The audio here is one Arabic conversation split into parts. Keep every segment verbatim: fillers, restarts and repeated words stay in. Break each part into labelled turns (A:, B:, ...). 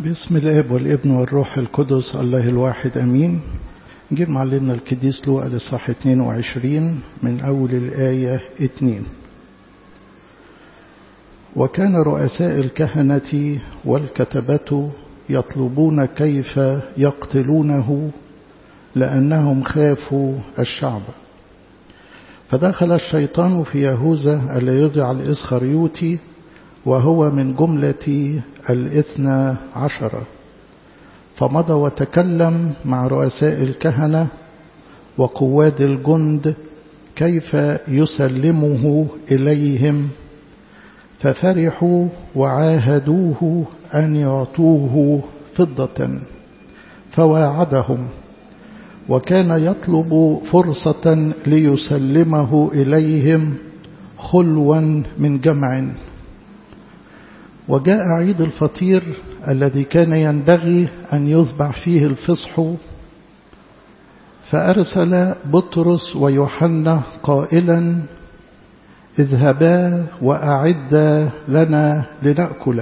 A: باسم الاب والابن والروح القدس الله الواحد امين. نجيب معلمنا القديس لوقا لصح اثنين وعشرين من اول الايه اثنين. وكان رؤساء الكهنه والكتبه يطلبون كيف يقتلونه لانهم خافوا الشعب. فدخل الشيطان في يهوذا الذي يدعى الإسخريوطي وهو من جملة الاثنى عشر، فمضى وتكلم مع رؤساء الكهنة وقواد الجند كيف يسلمه إليهم، ففرحوا وعاهدوه أن يعطوه فضة، فواعدهم، وكان يطلب فرصة ليسلمه إليهم خلوا من جمع. وجاء عيد الفطير الذي كان ينبغي أن يذبح فيه الفصح، فأرسل بطرس ويوحنا قائلا: اذهبا وأعدا لنا لنأكل.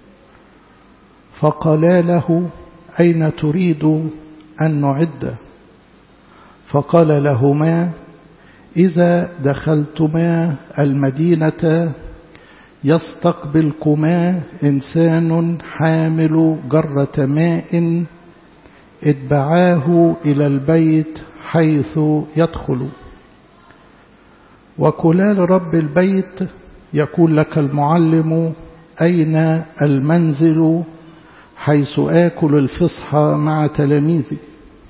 A: فقالا له: أين تريد أن نعد؟ فقال لهما: إذا دخلتما المدينة يستقبلكما إنسان حامل جرة ماء، اتبعاه إلى البيت حيث يدخل، وقولا لرب البيت: يقول لك المعلم أين المنزل حيث آكل الفصح مع تلاميذي؟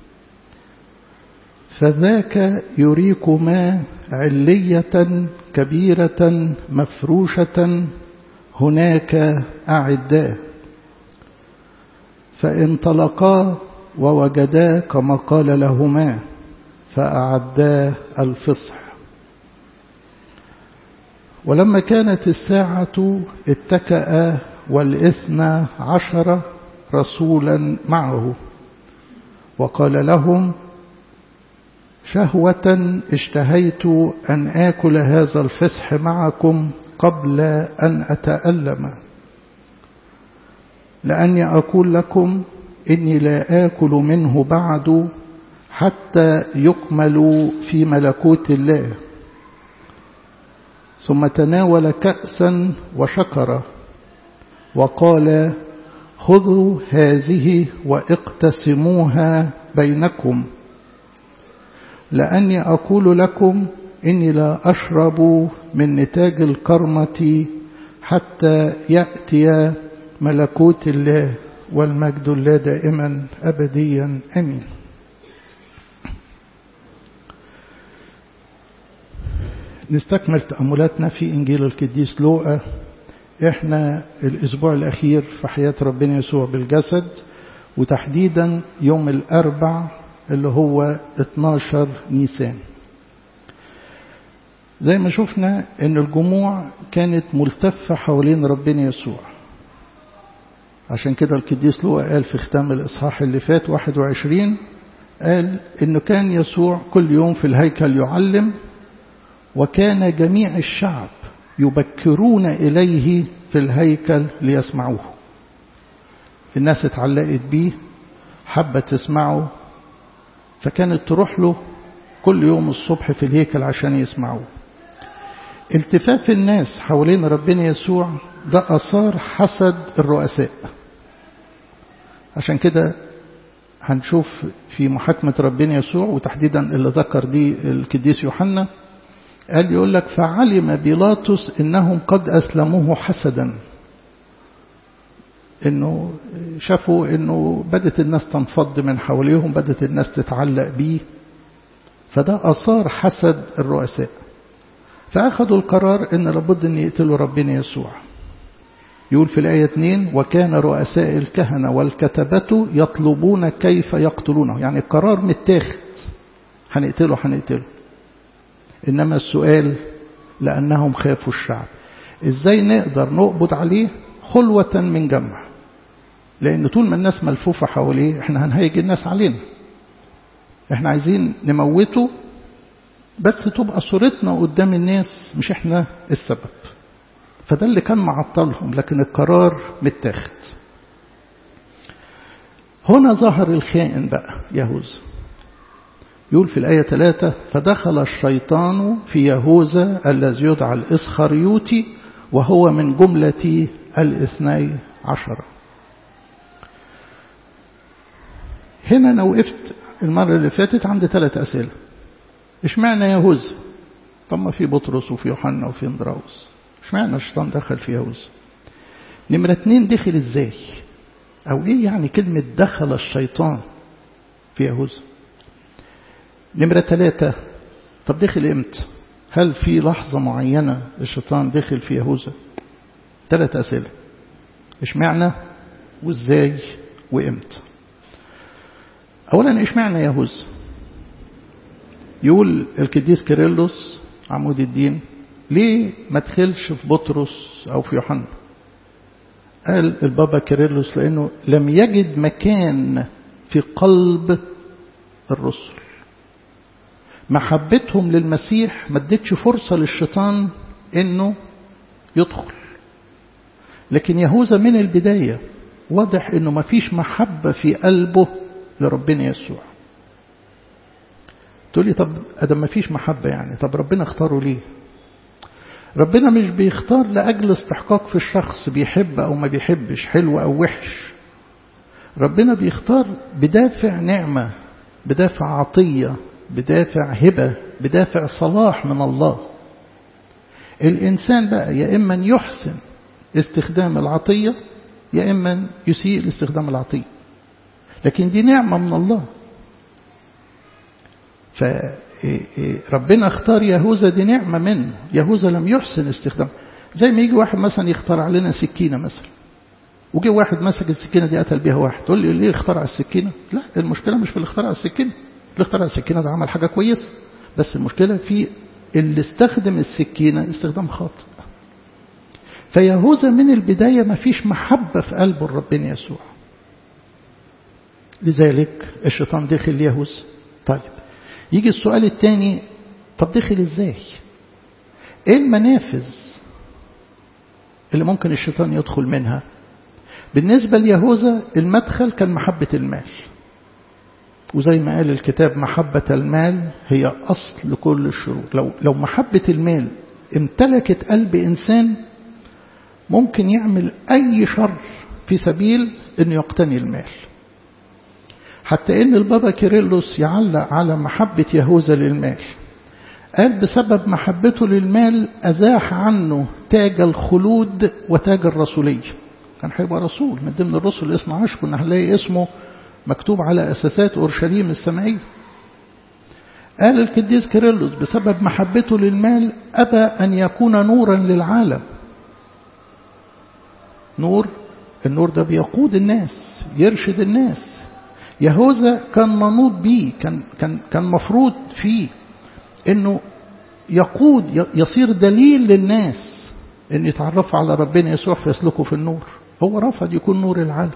A: فذاك يريكما علية كبيرة مفروشة، هناك أعداه. فانطلقا ووجدا كما قال لهما، فأعدا الفصح. ولما كانت الساعة اتكأ والاثنى عشر رسولا معه، وقال لهم: شهوة اشتهيت أن آكل هذا الفصح معكم قبل أن أتألم، لأني أقول لكم إني لا آكل منه بعد حتى يكمل في ملكوت الله. ثم تناول كأسا وشكر وقال: خذوا هذه واقتسموها بينكم، لأني أقول لكم إني لا أشرب من نتاج الكرمة حتى يأتي ملكوت الله، والمجد لله دائما أبديا أمين. نستكمل تأملاتنا في إنجيل القديس لوقا. إحنا الأسبوع الأخير في حياة ربنا يسوع بالجسد، وتحديدا يوم الأربع اللي هو اتناشر نيسان. زي ما شفنا ان الجموع كانت ملتفة حوالين ربنا يسوع، عشان كده القديس لوقا قال في ختام الإصحاح اللي فات واحد وعشرين، قال انه كان يسوع كل يوم في الهيكل يعلم، وكان جميع الشعب يبكرون إليه في الهيكل ليسمعوه. الناس اتعلقت بيه، حبت تسمعه، فكانت تروح له كل يوم الصبح في الهيكل عشان يسمعوه. التفاف الناس حوالين ربنا يسوع ده أثار حسد الرؤساء. عشان كده هنشوف في محاكمة ربنا يسوع، وتحديدا اللي ذكر دي القديس يوحنا، قال يقول لك: فعلم بيلاطس إنهم قد أسلموه حسدا. إنه شافوا إنه بدت الناس تنفض من حواليهم، بدت الناس تتعلق بيه، فده أثار حسد الرؤساء. فأخذوا القرار إن لابد أن يقتلوا ربنا يسوع. يقول في الآية اثنين: وكان رؤساء الكهنة والكتبة يطلبون كيف يقتلونه. يعني القرار متاخد، هنقتله هنقتله. إنما السؤال: لأنهم خافوا الشعب. إزاي نقدر نقبض عليه؟ خلوة من جمع، لأن طول ما الناس ملفوفة حواليه احنا هنهيج الناس علينا. احنا عايزين نموته، بس تبقى صورتنا قدام الناس مش احنا السبب. فده اللي كان معطلهم، لكن القرار متاخد. هنا ظهر الخائن بقى يهوذا. يقول في الآية ثلاثة: فدخل الشيطان في يهوذا الذي يدعى الإسخريوطي وهو من جملة الاثني عشر. هنا أنا وقفت المرة اللي فاتت عند ثلاث أسئلة. اشمعنى يهوذا؟ طب ما في بطرس وفي يوحنا وفي اندراوس، اشمعنى الشيطان دخل في يهوذا؟ نمرة اتنين، دخل ازاي؟ او ايه يعني كلمة دخل الشيطان في يهوذا؟ نمرة ثلاثة، طب دخل امتى؟ هل في لحظة معينة الشيطان دخل في يهوذا؟ ثلاث أسئلة: اشمعنى وازاي وامتى؟ اولا اشمعنى يهوذا؟ يقول القديس كيرلس عمود الدين: ليه ما دخلش في بطرس او في يوحنا؟ قال البابا كيرلس: لانه لم يجد مكان في قلب الرسل، محبتهم للمسيح ما ادتش فرصة للشيطان انه يدخل. لكن يهوذا من البداية واضح انه ما فيش محبة في قلبه لربنا يسوع. تقول لي طب ادم ما فيش محبة يعني، طب ربنا اختاره ليه؟ ربنا مش بيختار لأجل استحقاق في الشخص بيحب أو ما بيحبش، حلو أو وحش. ربنا بيختار بدافع نعمة، بدافع عطية، بدافع هبة، بدافع صلاح من الله. الإنسان بقى يا إما يحسن استخدام العطية يا إما يسيء لاستخدام العطية، لكن دي نعمة من الله. فربنا اختار يهوذا، دي نعمة منه. يهوذا لم يحسن استخدام. زي ما يجي واحد مثلا يخترع لنا سكينة مثلا، وجي واحد مسك السكينة دي قتل بيها واحد، تقول لي ليه اخترع السكينة؟ لا، المشكلة مش في اللي اخترع السكينة. اللي اخترع السكينة ده عمل حاجة كويسة، بس المشكلة في اللي استخدم السكينة استخدام خاطئ. فيهوذا من البداية ما فيش محبة في قلبه ربنا يسوع، لذلك الشيطان دخل يهوذا. طيب يجي السؤال الثاني: طب دخل ازاي؟ ايه المنافذ اللي ممكن الشيطان يدخل منها؟ بالنسبة ليهوذا المدخل كان محبة المال، وزي ما قال الكتاب: محبة المال هي أصل كل الشرور. لو لو محبة المال امتلكت قلب إنسان ممكن يعمل أي شر في سبيل أن يقتني المال. حتى إن البابا كيرلس يعلق على محبة يهوذا للمال، قال: بسبب محبته للمال أزاح عنه تاج الخلود وتاج الرسولية. كان هيبقى رسول من ضمن الرسل الاثنى عشر، كنا هنلاقي اسمه مكتوب على أساسات أورشليم السمائية. قال القديس كيرلس: بسبب محبته للمال أبى أن يكون نورا للعالم. نور، النور ده بيقود الناس، يرشد الناس. يهوذا كان منوط بيه، كان كان كان مفروض فيه انه يقود، يصير دليل للناس ان يتعرفوا على ربنا يسوع فيسلكوا في النور. هو رفض يكون نور العالم.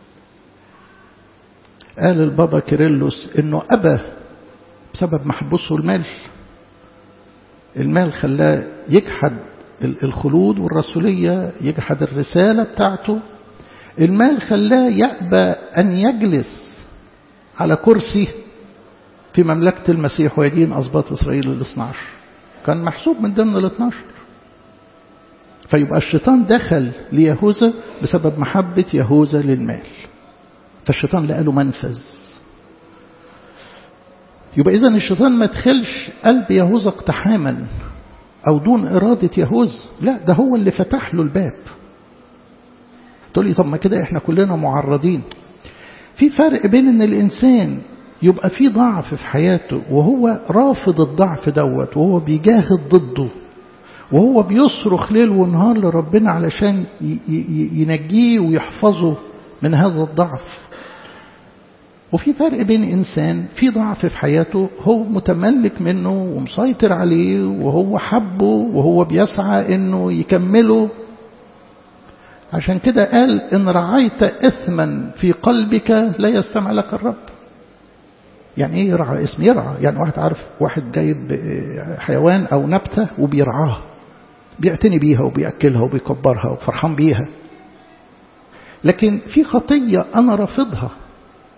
A: قال البابا كيرلس انه ابى بسبب محبوسه المال. المال خلاه يجحد الخلود والرسولية، يجحد الرسالة بتاعته. المال خلاه يأبى أن يجلس على كرسي في مملكة المسيح ويدين أسباط إسرائيل الاثنى عشر، كان محسوب من ضمن الاثنى عشر. فيبقى الشيطان دخل ليهوذا بسبب محبة يهوذا للمال، فالشيطان لقى له منفذ. يبقى إذن الشيطان ما دخلش قلب يهوذا اقتحاما أو دون إرادة يهوذا، لا، ده هو اللي فتح له الباب. تقول لي طب ما كده احنا كلنا معرضين. في فرق بين ان الانسان يبقى فيه ضعف في حياته وهو رافض الضعف دوت، وهو بيجاهد ضده، وهو بيصرخ ليل ونهار لربنا علشان ينجيه ويحفظه من هذا الضعف. وفي فرق بين إنسان في ضعف في حياته هو متملك منه ومسيطر عليه وهو حبه وهو بيسعى إنه يكمله. عشان كده قال: إن رعيت إثما في قلبك لا يستمع لك الرب. يعني إيه يرعى؟ اسم يرعى يعني واحد عارف، واحد جايب حيوان أو نبتة وبيرعاها، بيعتني بيها وبيأكلها وبيكبرها وفرحان بيها. لكن في خطية أنا رافضها،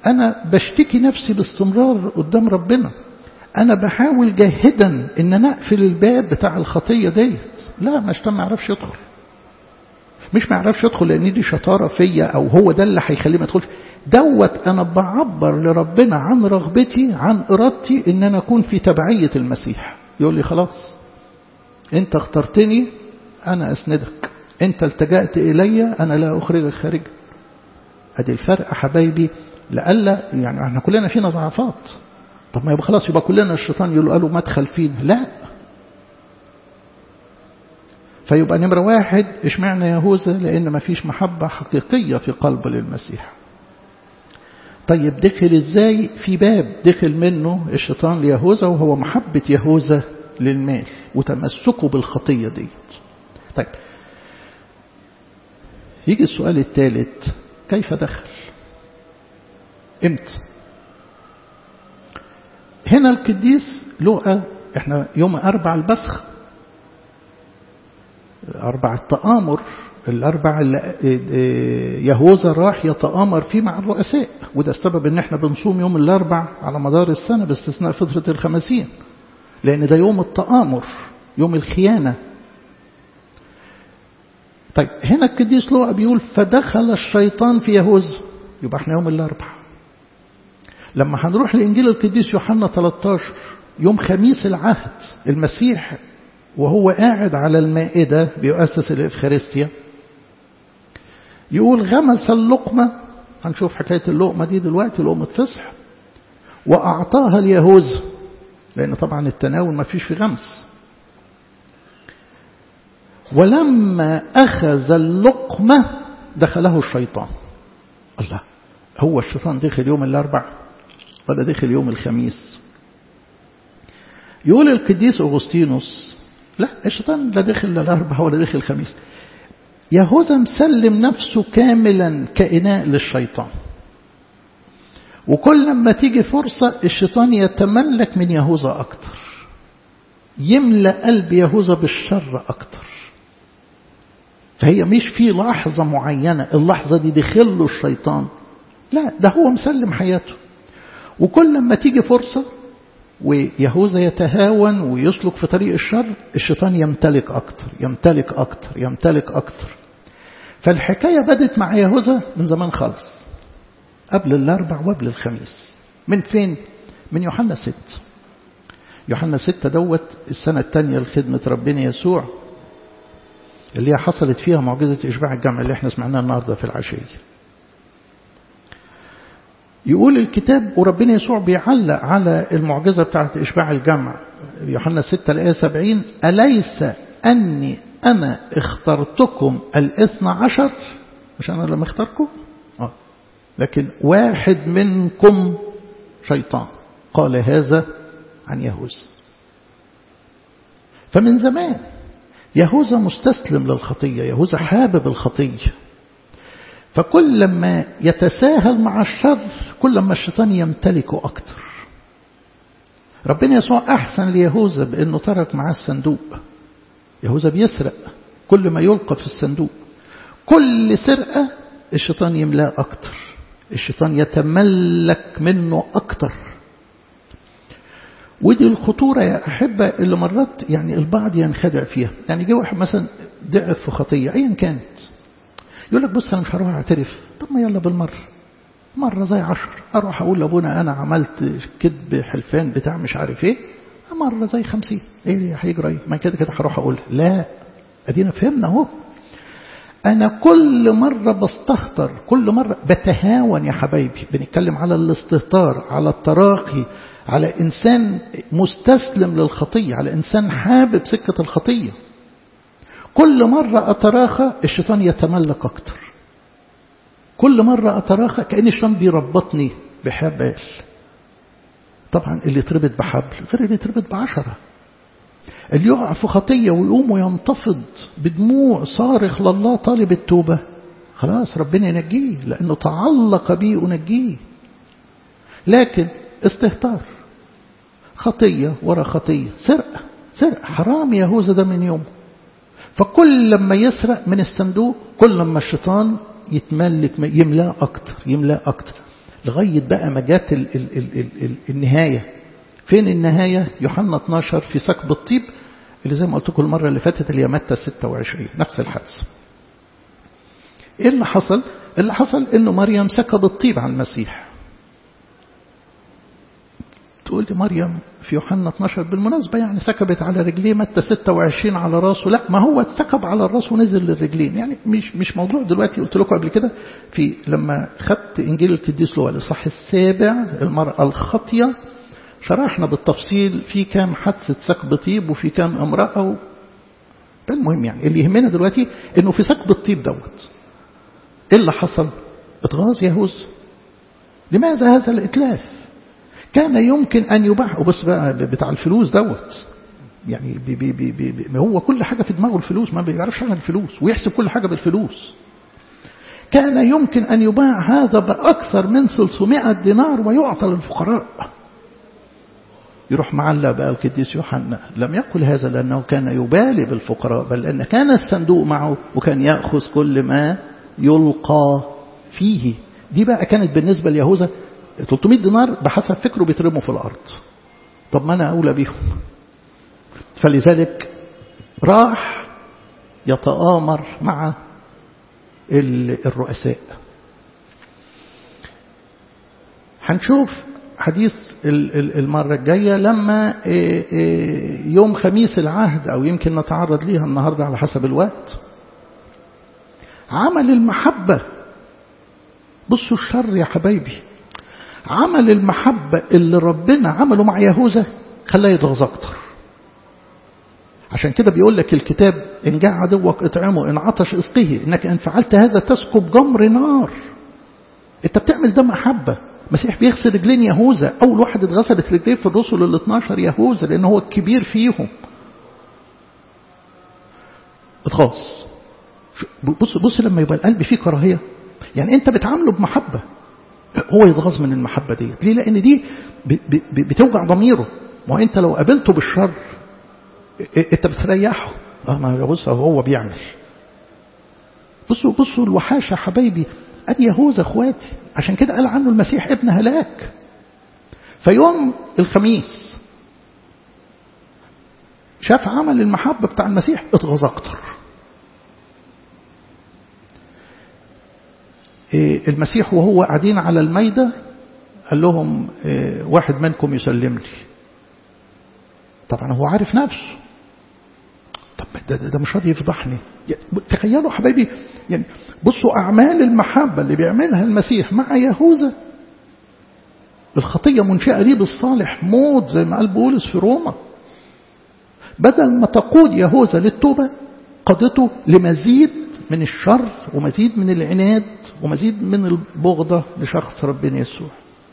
A: أنا بشتكي نفسي باستمرار قدام ربنا، أنا بحاول جاهدا إن أنا أقفل الباب بتاع الخطية ديت. لا، ما الشيطان ما يعرفش يدخل، مش ما يعرفش يدخل لأن دي شطارة فيا أو هو ده اللي هيخليه ما يدخلش دوت. أنا بعبر لربنا عن رغبتي، عن إرادتي إن أنا أكون في تبعية المسيح. يقول لي خلاص أنت اخترتني، أنا أسندك، أنت التجأت إلي، أنا لا أخرجك خارجا. أدي الفرق حبايبي، لألا يعني احنا كلنا فينا ضعفات. طب ما يبقى خلاص يبقى كلنا الشيطان يقول له مدخل فينا؟ لا. فيبقى نمرة واحد اشمعنى يهوذا؟ لأن ما فيش محبة حقيقية في قلبه للمسيح. طيب دخل ازاي؟ في باب دخل منه الشيطان ليهوذا، وهو محبة يهوذا للمال وتمسكه بالخطية ديت. طيب يجي السؤال الثالث، كيف دخل؟ امتى؟ هنا القديس لوقا، احنا يوم أربع البسخ، أربع التآمر، الأربع اللي يهوذا راح يتآمر فيه مع الرؤساء، وده السبب ان احنا بنصوم يوم الأربع على مدار السنة باستثناء فترة الخمسين، لأن ده يوم التآمر، يوم الخيانة. طيب هنا القديس لوقا بيقول فدخل الشيطان في يهوذا، يبقى احنا يوم الأربع. لما هنروح لإنجيل القديس يوحنا ثلاثة عشر يوم خميس العهد، المسيح وهو قاعد على المائدة بيؤسس الإفخارستيا، يقول غمس اللقمة، هنشوف حكاية اللقمة دي دلوقتي، لقمة فصح، وأعطاها ليهوذا، لأن طبعا التناول ما فيش في غمس. ولما أخذ اللقمة دخله الشيطان. الله، هو الشيطان دخل يوم الأربع ولا دخل يوم الخميس؟ يقول القديس أغسطينوس لا، الشيطان لا دخل لا الأربع ولا دخل الخميس. يهوذا مسلم نفسه كاملا كإناء للشيطان، وكل ما تيجي فرصة الشيطان يتملك من يهوذا أكتر، يملأ قلب يهوذا بالشر أكتر. فهي مش في لحظة معينة اللحظة دي دخل له الشيطان، لا، ده هو مسلم حياته. وكل ما تيجي فرصة ويهوذا يتهاون ويسلك في طريق الشر، الشيطان يمتلك أكتر يمتلك أكتر يمتلك أكتر. فالحكاية بدت مع يهوذا من زمان خالص، قبل الأربع وقبل الخميس. من فين؟ من يوحنا ستة. يوحنا ستة دوت السنة الثانية لخدمة ربنا يسوع، اللي هي حصلت فيها معجزة إشباع الجمع اللي احنا سمعناها النهاردة في العشية. يقول الكتاب وربنا يسوع بيعلق على المعجزة بتاعت إشباع الجمع، يوحنا ستة الآية سبعين، أليس أني أنا اخترتكم الاثنى عشر؟ مش أنا لما اختاركم؟ آه. لكن واحد منكم شيطان، قال هذا عن يهوذا. فمن زمان يهوذا مستسلم للخطية، يهوذا حابب الخطية. فكل لما يتساهل مع الشر كل لما الشيطان يمتلكه أكتر. ربنا يسوع أحسن ليهوذا بأنه ترك معاه الصندوق. يهوذا بيسرق، كل ما يلقى في الصندوق كل سرقة الشيطان يملاه أكتر، الشيطان يتملك منه أكتر. ودي الخطورة يا أحبة اللي مرات يعني البعض ينخدع فيها. يعني جه واحد مثلا ضعف في خطية أيا كانت، يقول لك بص أنا مش هروح أعترف. طب ما يلا بالمرة، مرة زي عشر، أروح أقول لأبونا أنا عملت كذب حلفان بتاع مش عارف إيه، مرة زي خمسين، إيه اللي هيجرى إيه؟ ما كده كده هروح أقول لا. أدينا فهمنا أهو. أنا كل مرة بستهتر، كل مرة بتهاون يا حبايبي. بنتكلم على الاستهتار، على التراخي، على إنسان مستسلم للخطية، على إنسان حابب سكة الخطية. كل مرة أتراخى الشيطان يتملك أكتر. كل مرة أتراخى كأن الشيطان بيربطني بحبل. طبعا اللي يتربط بحبل غير اللي يتربط بعشرة. اللي يقع في خطية ويقوم وينتفض بدموع صارخ لله طالب التوبة، خلاص ربنا ينجيه لأنه تعلق بيه ونجيه. لكن استهتار، خطية ورا خطية، سرقة سرقة، حرام يهوذا ده من يوم. فكل لما يسرق من الصندوق كل لما الشيطان يتملك يملاه أكتر يملاه أكتر. لغاية بقى ما جات ال ال ال ال ال النهاية. فين النهاية؟ يوحنا اتناشر في سكب الطيب اللي زي ما قلت لكم المرة اللي فاتت اللي هي متى ستة وعشرين، نفس الحادثة. ايه اللي حصل؟ اللي حصل انه مريم سكب الطيب على المسيح. تقول لي مريم في يوحنا اتناشر بالمناسبة يعني سكبت على رجليه، متى ستة وعشرين على راسه، لا ما هو اتسكب على الراس ونزل للرجلين، يعني مش مش موضوع دلوقتي. قلت لكم قبل كده في لما خدت انجيل القديس لوقا الاصحاح السابع المرأة الخاطية شرحنا بالتفصيل في كام حادثة سكب طيب وفي كام امرأة. المهم يعني اللي يهمنا دلوقتي انه في سكب الطيب دوت ايه اللي حصل؟ اتغاظ يهوذا. لماذا هذا الاتلاف؟ كان يمكن ان يباع. وبس بقى بتاع الفلوس دوت يعني بي بي بي بي هو كل حاجة في دماغه الفلوس، ما بيعرفش عن الفلوس ويحسب كل حاجة بالفلوس. كان يمكن ان يباع هذا باكثر من ثلاثمائة دينار ويعطى للفقراء. يروح معلق بقى القديس يوحنا لم يقل هذا لأنه كان يبالي بالفقراء، بل أن كان الصندوق معه وكان يأخذ كل ما يلقى فيه. دي بقى كانت بالنسبة ليهوذا ثلاثمائة دينار بحسب فكره بيترموا في الأرض. طب ما أنا أولى بيهم. فلذلك راح يتآمر مع الرؤساء. هنشوف حديث المرة الجاية لما يوم خميس العهد أو يمكن نتعرض ليها النهاردة على حسب الوقت. عمل المحبة، بصوا الشر يا حبايبي، عمل المحبة اللي ربنا عمله مع يهوذا خلاه يتغاظ أكتر. عشان كده بيقول لك الكتاب إن جاء عدوك اطعمه إن عطش اسقه إنك إن فعلت هذا تسكب جمر نار. أنت بتعمل ده محبة. المسيح بيغسل رجلين يهوذا، أول واحد اتغسلت رجليه في الرسل ال اثناشر يهوذا لأنه هو الكبير فيهم. اتغاظ. بص بص لما يبقى القلب فيه كراهية يعني أنت بتعامله بمحبة، هو يتغاظ من المحبة دي. ليه؟ لأن دي بتوجع ضميره. ما أنت لو قابلته بالشر أنت بتريحه. اه ما بص هو بيعمل. بصوا بصوا الوحاشة حبايبي. أدي يهوذا اخواتي. عشان كده قال عنه المسيح ابن هلاك. فيوم الخميس شاف عمل المحبة بتاع المسيح اتغاظ أكتر. المسيح وهو قاعدين على الميدة قال لهم واحد منكم يسلم لي. طبعا هو عارف نفسه. طب ده, ده مش راضي يفضحني. تخيلوا حبايبي يعني بصوا أعمال المحبة اللي بيعملها المسيح مع يهوذا. الخطية منشئة ليه بالصالح موت زي ما قال بولس في روما. بدل ما تقود يهوذا للتوبة قادته لمزيد من الشر ومزيد من العناد ومزيد من البغضة لشخص ربنا يسوع.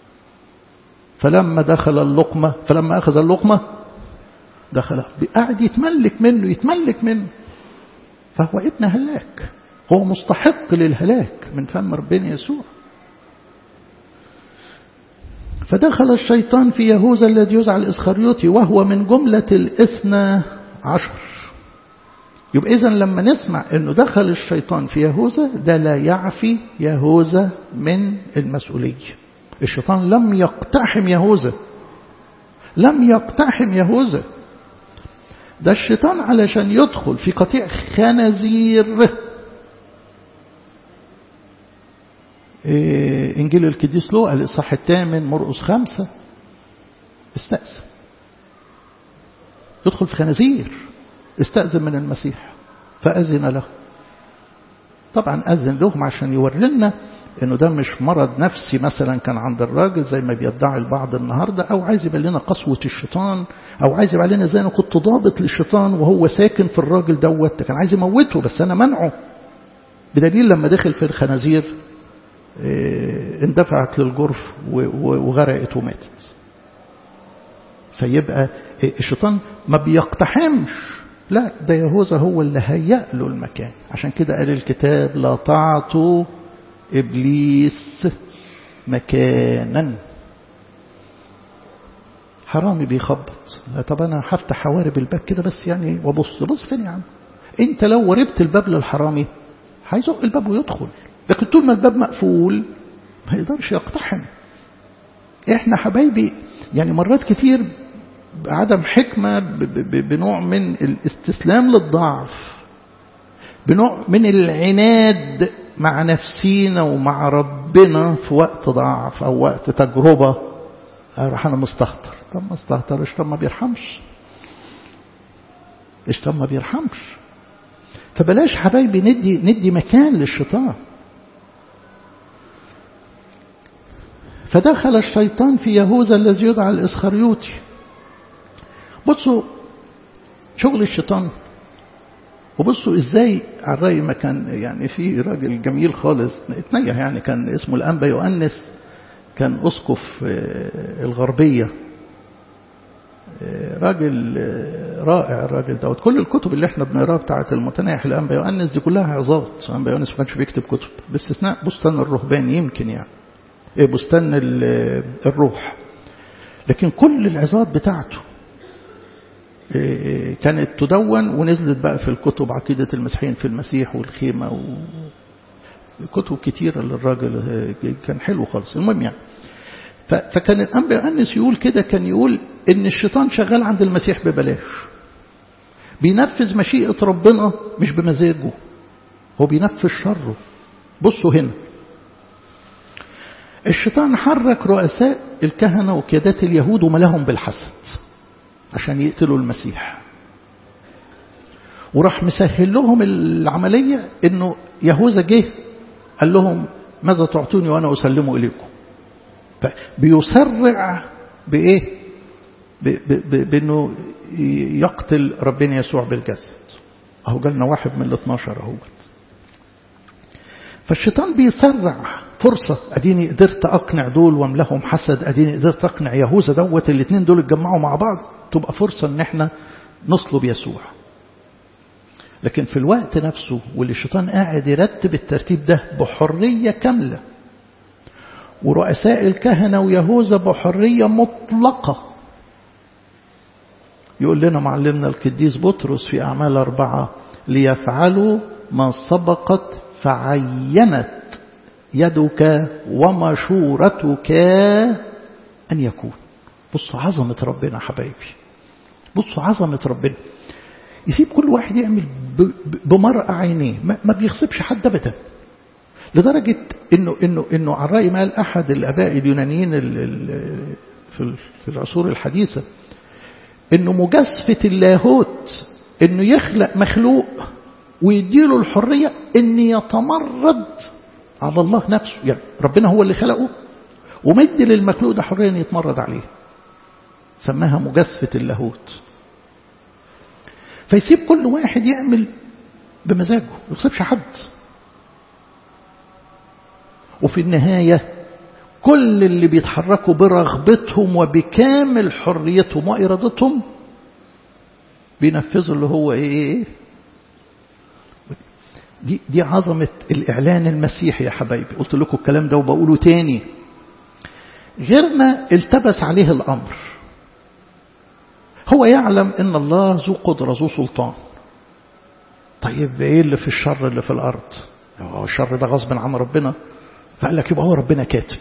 A: فلما دخل اللقمة فلما أخذ اللقمة دخل قاعد يتملك منه يتملك منه. فهو ابن هلاك، هو مستحق للهلاك من فم ربنا يسوع. فدخل الشيطان في يهوذا الذي يدعى الإسخريوطي وهو من جملة الاثنى عشر. يبقى إذن لما نسمع أنه دخل الشيطان في يهوذا ده لا يعفي يهوذا من المسؤولية. الشيطان لم يقتحم يهوذا، لم يقتحم يهوذا. ده الشيطان علشان يدخل في قطيع خنازير. إيه إنجيل القديس لوقا الإصحاح الثامن مرقس خمسة استأذن يدخل في خنازير. استأذن من المسيح فأذن له. طبعا أذن لهم عشان يوري لنا إنه ده مش مرض نفسي مثلا كان عند الراجل زي ما بيدعي البعض النهاردة، أو عايز يبقى لنا قسوة الشيطان، أو عايز يبقى لنا زي أنا كنت ضابط للشيطان وهو ساكن في الراجل دوت كان عايز يموته بس أنا منعه. بدليل لما دخل في الخنازير اندفعت للجرف وغرقت وماتت. فيبقى الشيطان ما بيقتحمش، لا ده يهوذا هو اللي هيأ له المكان. عشان كده قال الكتاب لا تعطوا إبليس مكانا. حرامي بيخبط، طب أنا هفتح حوارب الباب كده بس يعني وبص بص فين يا عم. أنت لو وربت الباب للحرامي هيزق الباب ويدخل، لكن طول ما الباب مقفول ما يقدرش يقتحم. احنا حبايبي يعني مرات كتير بعدم حكمة بنوع من الاستسلام للضعف، بنوع من العناد مع نفسينا ومع ربنا في وقت ضعف أو وقت تجربة، راح أنا مستهتر. طب ما استهتر اشتم ما بيرحمش، اشتم ما بيرحمش. فبلاش حبايبي ندي ندي مكان للشيطان. فدخل الشيطان في يهوذا الذي يدعى الإسخريوطي. بصوا شغل الشيطان، وبصوا ازاي على الرأي ما كان يعني في راجل جميل خالص اتنيح يعني كان اسمه الأنبا يؤنس، كان أسقف الغربية، راجل رائع الراجل دوت. كل الكتب اللي احنا بنقراها بتاعه المتنايح الأنبا يؤنس دي كلها عظات. الأنبا يؤنس ما كانش بيكتب كتب باستثناء بستان الرهبان يمكن يعني ايه بستان الروح، لكن كل العظات بتاعته كانت تدون ونزلت بقى في الكتب، عقيدة المسيحيين في المسيح والخيمة وكتب كتيرة للراجل، كان حلو خالص. المهم يعني فكان الأنبا يؤنس يقول كده، كان يقول إن الشيطان شغال عند المسيح ببلاش، بينفذ مشيئة ربنا مش بمزاجه، هو بينفذ شره. بصوا هنا الشيطان حرك رؤساء الكهنة وقيادات اليهود وملاهم بالحسد عشان يقتلوا المسيح، وراح مسهل لهم العملية إنه يهوذا جه قال لهم ماذا تعطوني وأنا أسلمه إليكم. بيسرع بإيه؟ بأنه يقتل ربنا يسوع بالجسد. أهو جالنا واحد من الاثناشر أهو. فالشيطان بيسرع فرصة، أديني قدرت أقنع دول واملهم حسد، أديني قدرت أقنع يهوذا دوت، الاثنين دول اتجمعوا مع بعض تبقى فرصة ان احنا نصلب يسوع. لكن في الوقت نفسه واللي الشيطان قاعد يرتب الترتيب ده بحرية كاملة، ورؤساء الكهنة ويهوذا بحرية مطلقة، يقول لنا معلمنا القديس بطرس في أعمال أربعة ليفعلوا ما سبقت فعينت يدك ومشورتك أن يكون. بصوا عظمة ربنا حبايبي، بصوا عظمة ربنا. يسيب كل واحد يعمل بمرأة عينيه، ما بيغصبش حد أبدا، لدرجة إنه إنه إنه على رأي ما قال أحد الآباء اليونانيين في العصور الحديثة، إنه مجازفة اللاهوت إنه يخلق مخلوق ويديله الحرية إن يتمرد على الله نفسه. يعني ربنا هو اللي خلقه ومدي للمخلوق ده حرية إن يتمرد عليه، سماها مجازفة اللاهوت. فيسيب كل واحد يعمل بمزاجه، ما يغصبش حد. وفي النهاية كل اللي بيتحركوا برغبتهم وبكامل حريتهم وإرادتهم بينفذوا اللي هو إيه. دي, دي عظمة الإعلان المسيحي يا حبايبي. قلت لكم الكلام ده وبقوله تاني. غيرنا التبس عليه الأمر، هو يعلم إن الله ذو قدرة ذو سلطان. طيب إيه اللي في الشر اللي في الأرض؟ هو الشر ده غصب عن ربنا، فقال لك يبقى هو ربنا كاتب.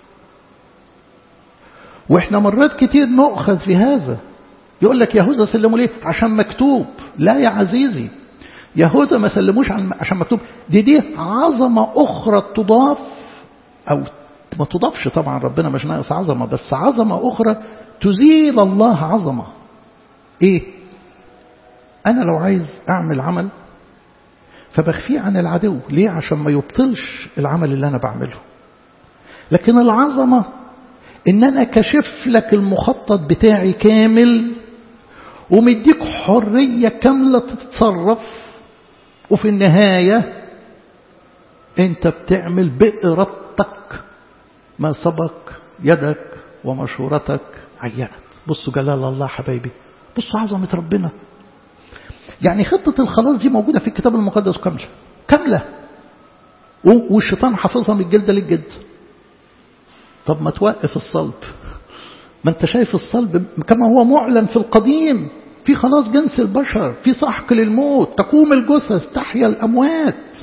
A: وإحنا مرات كتير نؤخذ في هذا، يقول لك يهوذا سلموا ليه؟ عشان مكتوب. لا يا عزيزي، يهوذا ما سلموش عشان مكتوب. دي دي عظمة أخرى تضاف، أو ما تضافش طبعا، ربنا مش ناقص عظمة، بس عظمة أخرى تزيل الله عظمة. إيه؟ أنا لو عايز أعمل عمل فبخفيه عن العدو، ليه؟ عشان ما يبطلش العمل اللي أنا بعمله. لكن العظمة إن أنا كشف لك المخطط بتاعي كامل ومديك حرية كاملة تتصرف، وفي النهاية أنت بتعمل بإرادتك ما سبق يدك ومشورتك عينت. بصوا جلال الله حبايبي، بصوا عظمة ربنا. يعني خطة الخلاص دي موجودة في الكتاب المقدس كاملة كاملة، والشيطان حافظها من الجلدة للجد. طب ما توقف الصلب، ما انت شايف الصلب كما هو معلن في القديم، في خلاص جنس البشر، في سحق للموت، تقوم الجثث، تحيا الأموات.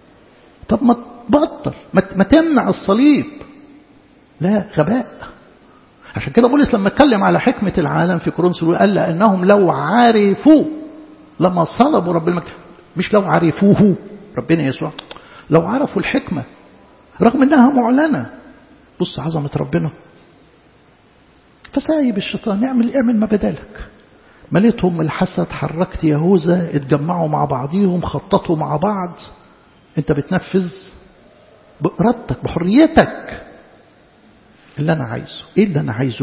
A: طب ما تبطل، ما تمنع الصليب. لا، غباء عشان كده بولس لما اتكلم على حكمة العالم في كورنثوس قال لأنهم لو عرفوا لما صلبوا رب المجد. مش لو عرفوه ربنا يسوع، لو عرفوا الحكمة رغم انها معلنة. بص عظمة ربنا. فسايب الشيطان اعمل اعمل ما بدالك. مليتهم الحسد، حركت يهوذا، اتجمعوا مع بعضيهم، خططوا مع بعض. انت بتنفذ بإرادتك بحريتك اللي انا عايزه. ايه اللي انا عايزه؟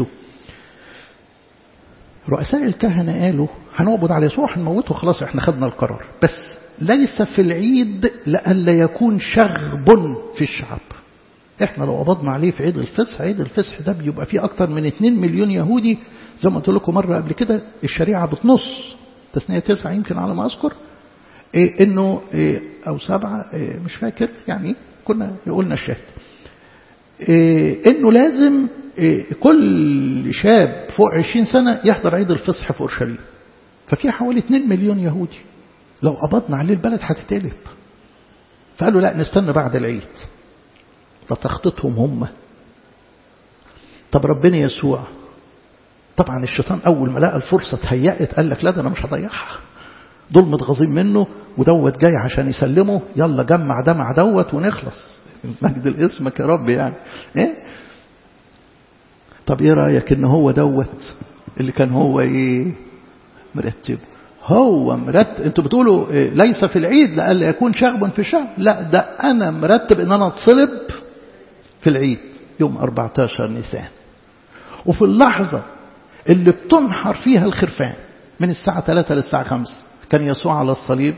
A: رؤساء الكهنة قالوا هنعبد على يسوع هنموته، خلاص احنا خدنا القرار، بس ليس في العيد لألا يكون شغب في الشعب. احنا لو قبضنا عليه في عيد الفصح، عيد الفصح ده بيبقى فيه اكتر من اتنين مليون يهودي. زي ما قلت لكم مرة قبل كده الشريعة بتنص، تثنية تسعة يمكن على ما اذكر، إيه انه إيه او سبعة إيه مش فاكر، يعني كنا يقولنا الشاهد إيه انه لازم إيه كل شاب فوق عشرين سنة يحضر عيد الفصح في اورشليم. ففي حوالي اتنين مليون يهودي، لو قبضنا عليه البلد هتتقلب. فقالوا لا نستنى بعد العيد، فتخطيطهم هم. طب ربنا يسوع طبعا الشيطان أول ما لقى الفرصة تهيأت قال لك لا ده أنا مش هضيعها، دول متغاظين منه ودوت جاي عشان يسلمه، يلا جمع ده مع دوت ونخلص. مجد الاسمك يا رب يعني إيه؟ طب إيه رأيك إن هو دوت اللي كان هو إيه مرتبه؟ هو مرتب. انتوا بتقولوا إيه ليس في العيد لألا يكون شغب في الشعب، لا ده أنا مرتب إن أنا اتصلب في العيد يوم أربعة عشر نيسان، وفي اللحظة اللي بتنحر فيها الخرفان من الساعة ثلاثة للساعة خمسة كان يسوع على الصليب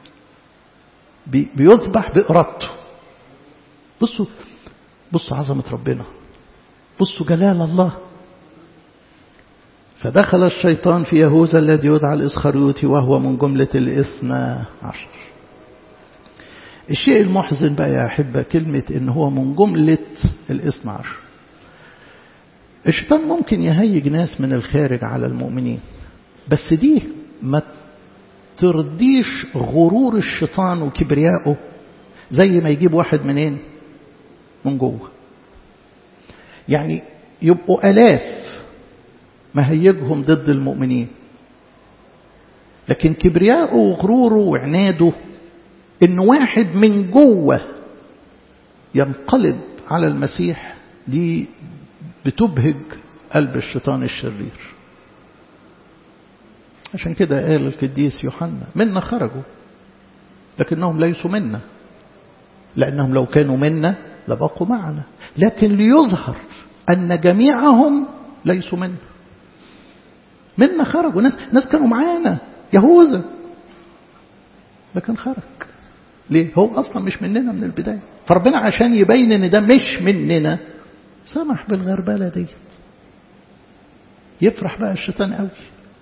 A: بيذبح بإرادته. بصوا بصوا عظمة ربنا، بصوا جلال الله. فدخل الشيطان في يهوذا الذي يدعى الإسخريوطي وهو من جملة الاثنى عشر. الشيء المحزن بقى يا أحبة كلمة إن هو من جملة الاثنى عشر. الشيطان ممكن يهيج ناس من الخارج على المؤمنين، بس دي ما ترضيش غرور الشيطان وكبريائه زي ما يجيب واحد منين من جوه. يعني يبقوا آلاف مهيجهم ضد المؤمنين، لكن كبريائه وغروره وعناده إن واحد من جوه ينقلب على المسيح، دي بتبهج قلب الشيطان الشرير. عشان كده قال القديس يوحنا منا خرجوا لكنهم ليسوا منا، لأنهم لو كانوا منا لبقوا معنا، لكن ليظهر أن جميعهم ليسوا منا. منا خرجوا، ناس, ناس كانوا معانا يهوذا لكن خرج. ليه؟ هو أصلا مش مننا من البداية. فربنا عشان يبين ان ده مش مننا سمح بالغربلة دي. يفرح بقى الشيطان قوي،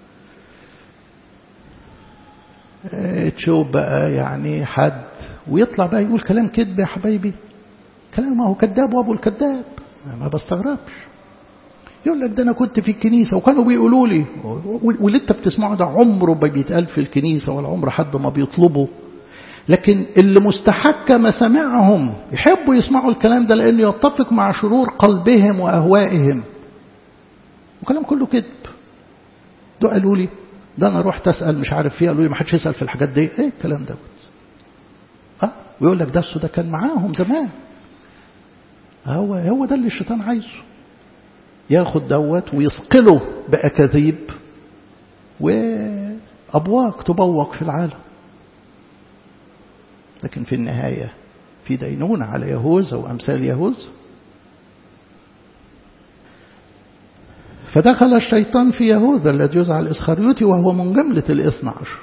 A: اه تشوف بقى يعني حد ويطلع بقى يقول كلام كذب يا حبايبي، كلام ما هو كذاب وابو الكذاب، ما بستغربش. يقول لك ده انا كنت في الكنيسة وكانوا بيقولوا لي، واللي انت بتسمعه ده عمره ما بيتقال في الكنيسة ولا عمر حد ما بيطلبه. لكن اللي مستحق مسامعهم يحبوا يسمعوا الكلام ده لأنه يتفق مع شرور قلبهم وأهوائهم، وكلام كله كذب. ده قالوا لي، ده أنا رحت أسأل مش عارف فيه، قالوا لي ما حدش يسأل في الحاجات دي. إيه الكلام ده؟ أه ويقول لك ده ده كان معاهم زمان. هو هو ده اللي الشيطان عايزه، ياخد دوت ويثقله بأكاذيب وأبواق تبوق في العالم. لكن في النهاية في دينونة على يهوذا وأمثال يهوذا. فدخل الشيطان في يهوذا الذي يدعى الإسخريوطي وهو من جملة الاثنى عشر.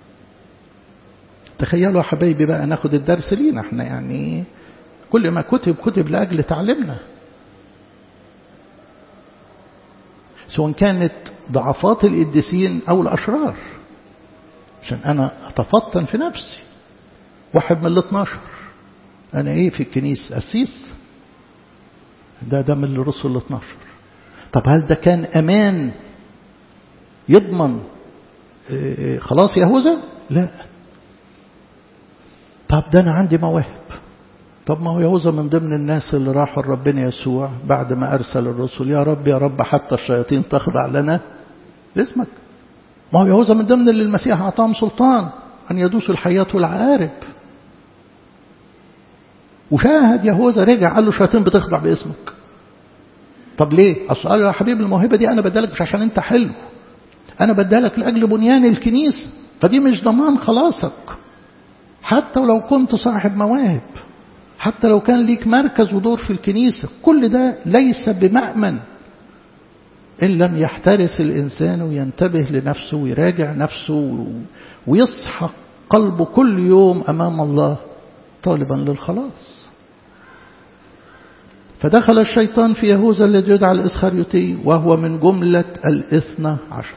A: تخيلوا يا حبايبي بقى ناخد الدرس لينا احنا، يعني كل ما كتب كتب لأجل تعلمنا، سواء كانت ضعفات القديسين أو الأشرار، عشان أنا أتفطن في نفسي. واحد من الاثناشر أنا إيه في الكنيسة أسيس، ده ده من الرسل الاثناشر. طب هل ده كان أمان يضمن إيه خلاص يهوذا؟ لا. طب ده أنا عندي مواهب، طب ما هو يهوذا من ضمن الناس اللي راحوا لربنا يسوع بعد ما أرسل الرسل، يا رب يا رب حتى الشياطين تخضع لنا باسمك. ما هو يهوذا من ضمن اللي المسيح أعطاهم سلطان أن يدوسوا الحياة والعقارب. وشاهد يهوذا رجع قال له الشياطين بتخضع باسمك. طب ليه؟ أصل قال له يا حبيبي الموهبة دي أنا بدالك مش عشان أنت حلو، أنا بدالك لأجل بنيان الكنيسة، فدي مش ضمان خلاصك. حتى ولو كنت صاحب مواهب، حتى لو كان ليك مركز ودور في الكنيسة، كل ده ليس بمأمن إن لم يحترس الإنسان وينتبه لنفسه ويراجع نفسه ويصحى قلبه كل يوم أمام الله طالبا للخلاص. فدخل الشيطان في يهوذا الذي يدعى الإسخريوطي وهو من جملة الاثنى عشر.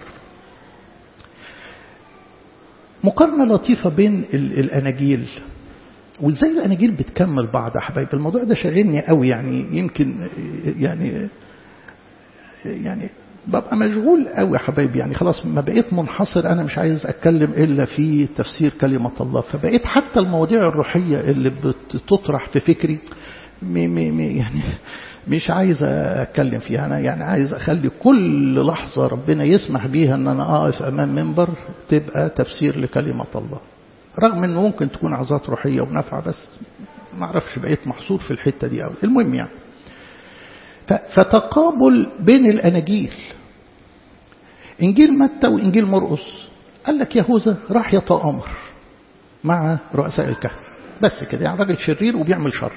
A: مقارنة لطيفة بين الأناجيل وإزاي الأناجيل بتكمل بعض. أحبايب الموضوع ده شاغلني قوي، يعني يمكن يعني يعني ببقى مشغول قوي يا حبايبي، يعني خلاص ما بقيت منحصر، أنا مش عايز أتكلم إلا في تفسير كلمة الله، فبقيت حتى المواضيع الروحية اللي بتطرح في فكري مي مي مي يعني مش عايز أتكلم فيها. أنا يعني عايز أخلي كل لحظة ربنا يسمح بيها أن أنا أقف أمام منبر تبقى تفسير لكلمة الله، رغم أنه ممكن تكون عظات روحية ونافعة، بس ما أعرفش بقيت محصور في الحتة دي أوي. المهم يعني فتقابل بين الأناجيل، إنجيل متى وإنجيل مرقس، قال لك يهوذا راح يتآمر مع رؤساء الكهنة بس كده، يعني راجل شرير وبيعمل شر.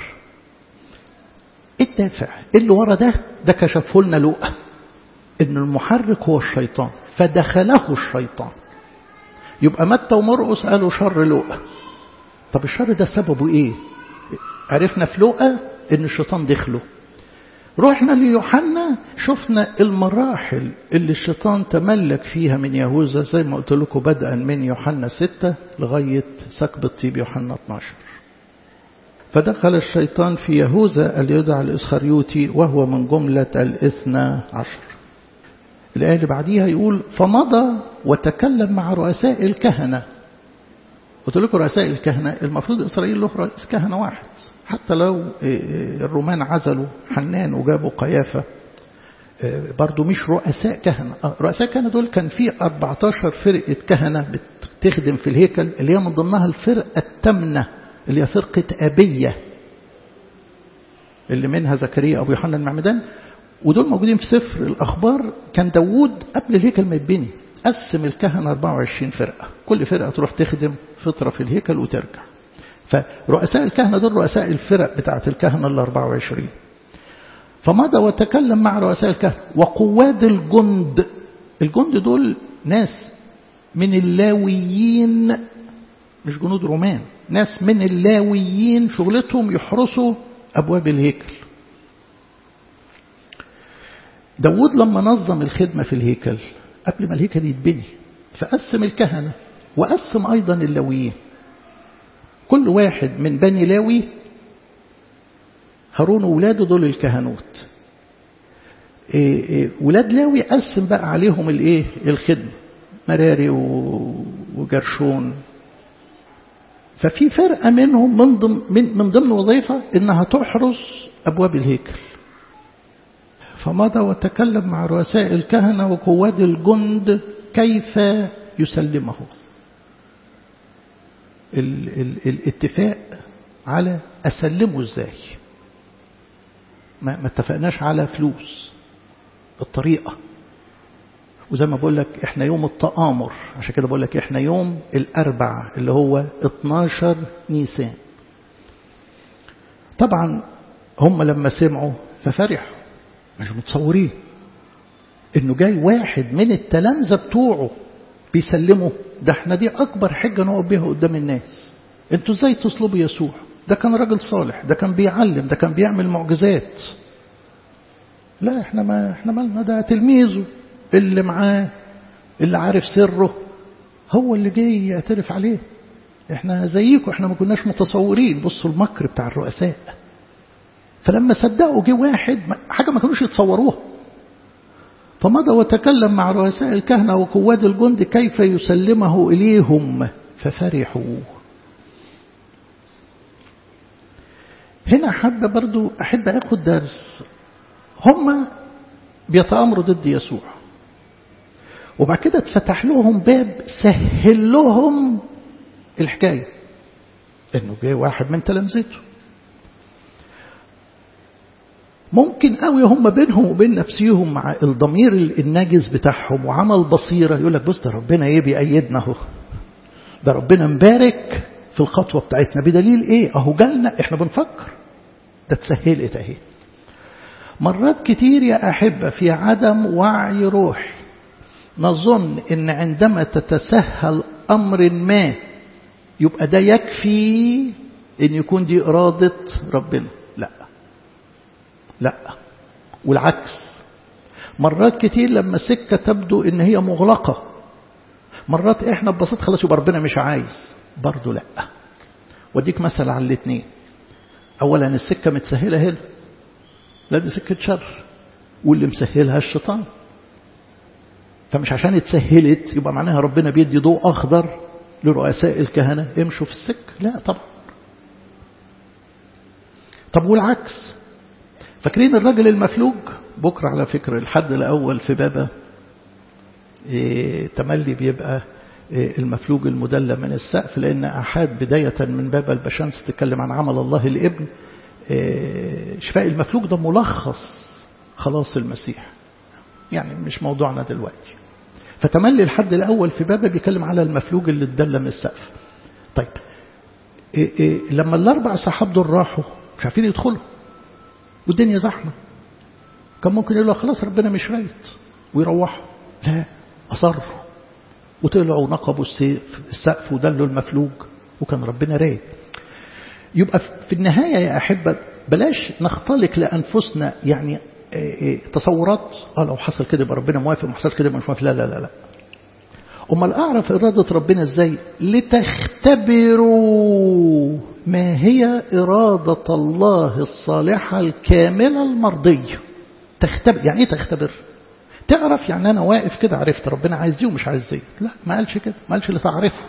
A: الدافع اللي ورا ده ده كشفه لنا لوقا إن المحرك هو الشيطان، فدخله الشيطان. يبقى متى ومرقس قالوا شر لوقا. طب الشر ده سببه إيه؟ عرفنا في لوقا إن الشيطان دخله. رحنا ليوحنا شفنا المراحل اللي الشيطان تملك فيها من يهوذا، زي ما قلت لكم بدءا من يوحنا ستة لغاية سكب الطيب يوحنا اثناشر. فدخل الشيطان في يهوذا اللي يدعى الإسخريوطي وهو من جملة الاثنى عشر. الآية اللي بعديها يقول فمضى وتكلم مع رؤساء الكهنة. قلت لكم رؤساء الكهنة المفروض إسرائيل له رئيس كهنة واحد، حتى لو الرومان عزلوا حنان وجابوا قيافة برضو مش رؤساء كهنة. رؤساء كهنة دول كان في أربعة عشر فرقة كهنة بتخدم في الهيكل، اللي هي من ضمنها الفرقة التامنة اللي هي فرقة أبية اللي منها زكريا أبو يوحنا المعمدان، ودول موجودين في سفر الأخبار. كان داود قبل الهيكل ما يتبني قسم الكهنة أربعة وعشرين فرقة، كل فرقة تروح تخدم فترة في الهيكل وترجع. فرؤساء الكهنة دول رؤساء الفرق بتاعت الكهنة ال أربعة وعشرين. فمضى وتكلم مع رؤساء الكهنة وقواد الجند. الجند دول ناس من اللاويين، مش جنود رومان، ناس من اللاويين شغلتهم يحرسوا أبواب الهيكل. داود لما نظم الخدمة في الهيكل قبل ما الهيكل يتبني فقسم الكهنة وقسم أيضا اللاويين. كل واحد من بني لاوي، هارون وولاده دول الكهنوت، إيه إيه ولاد لاوي قسم بقى عليهم الايه الخدمة، مراري وجرشون. ففي فرقة منهم من ضمن من, من ضمن وظيفة انها تحرس ابواب الهيكل. فمضى وتكلم مع رؤساء الكهنة وقواد الجند كيف يسلمه. ال ال الاتفاق على أسلمه ازاي، ما, ما اتفقناش على فلوس، الطريقة. وزي ما بقول لك احنا يوم التآمر، عشان كده بقول لك احنا يوم الأربع اللي هو اتناشر نيسان. طبعا هم لما سمعوا ففرحوا، مش متصورين انه جاي واحد من التلامذة بتوعه بيسلموا. ده احنا دي اكبر حجة نقف بيها قدام الناس، انتوا ازاي تصلبوا يسوع؟ ده كان راجل صالح، ده كان بيعلم، ده كان بيعمل معجزات. لا احنا ما احنا مالنا، ده تلميذه اللي معاه اللي عارف سره هو اللي جاي يعترف عليه. احنا زيكم، احنا ما كناش متصورين. بصوا المكر بتاع الرؤساء. فلما صدقوا جه واحد حاجة ما كانوش يتصوروها. فمضى وتكلم مع رؤساء الكهنة وقواد الجند كيف يسلمه إليهم ففرحوا. هنا حابة برضو أحب أخذ درس. هم بيتآمروا ضد يسوع، وبعد كده اتفتح لهم باب سهل لهم الحكاية، إنه جاي واحد من تلامذته. ممكن قوي هم بينهم وبين نفسيهم مع الضمير الناجز بتاعهم وعمل بصيرة يقول لك بص ده ربنا ايه بيأيدنا اهو، ده ربنا مبارك في الخطوة بتاعتنا، بدليل ايه اهو جالنا احنا بنفكر ده اتسهلت اهي. مرات كتير يا أحبة في عدم وعي روحي نظن ان عندما تتسهل أمر ما يبقى ده يكفي ان يكون دي إرادة ربنا. لا لا، والعكس. مرات كتير لما السكة تبدو ان هي مغلقة، مرات احنا ببساطة خلاص يبقى ربنا مش عايز، برضو لا. وديك مثل على الاثنين. اولا السكة متسهلة هنا، لا دي سكة شر، واللي مسهلها الشيطان. فمش عشان اتسهلت يبقى معناها ربنا بيدي ضوء اخضر لرؤساء الكهنة امشوا في السكة، لا طبعا. طب والعكس، فاكرين الرجل المفلوج؟ بكرة على فكرة الحد الأول في بابا إيه تملي بيبقى إيه المفلوج المدلى من السقف، لأن أحد بداية من بابا البشمس تتكلم عن عمل الله الابن. إيه شفاء المفلوج ده ملخص خلاص المسيح، يعني مش موضوعنا دلوقتي. فتملي الحد الأول في بابا بيتكلم على المفلوج اللي اتدلى من السقف. طيب إيه إيه لما الأربع صحاب دول راحوا مش عارفين يدخلوا والدنيا زحمة، كان ممكن يقول له خلاص ربنا مش رايد ويروحوا، لا أصروا وطلعوا نقبوا السيف السقف ودلوا المفلوج وكان ربنا رايد. يبقى في النهاية يا أحبة بلاش نختلق لأنفسنا يعني تصورات اه لو حصل كده يبقى ربنا موافق وما حصل كده مش موافق، لا لا لا لا. أمال أعرف إرادة ربنا إزاي؟ لتختبروا ما هي إرادة الله الصالحة الكاملة المرضية. تختبر يعني إيه تختبر؟ تعرف يعني أنا واقف كده عرفت ربنا عايز دي ومش عايز دي، لا ما قالش كده، ما قالش لتعرفه،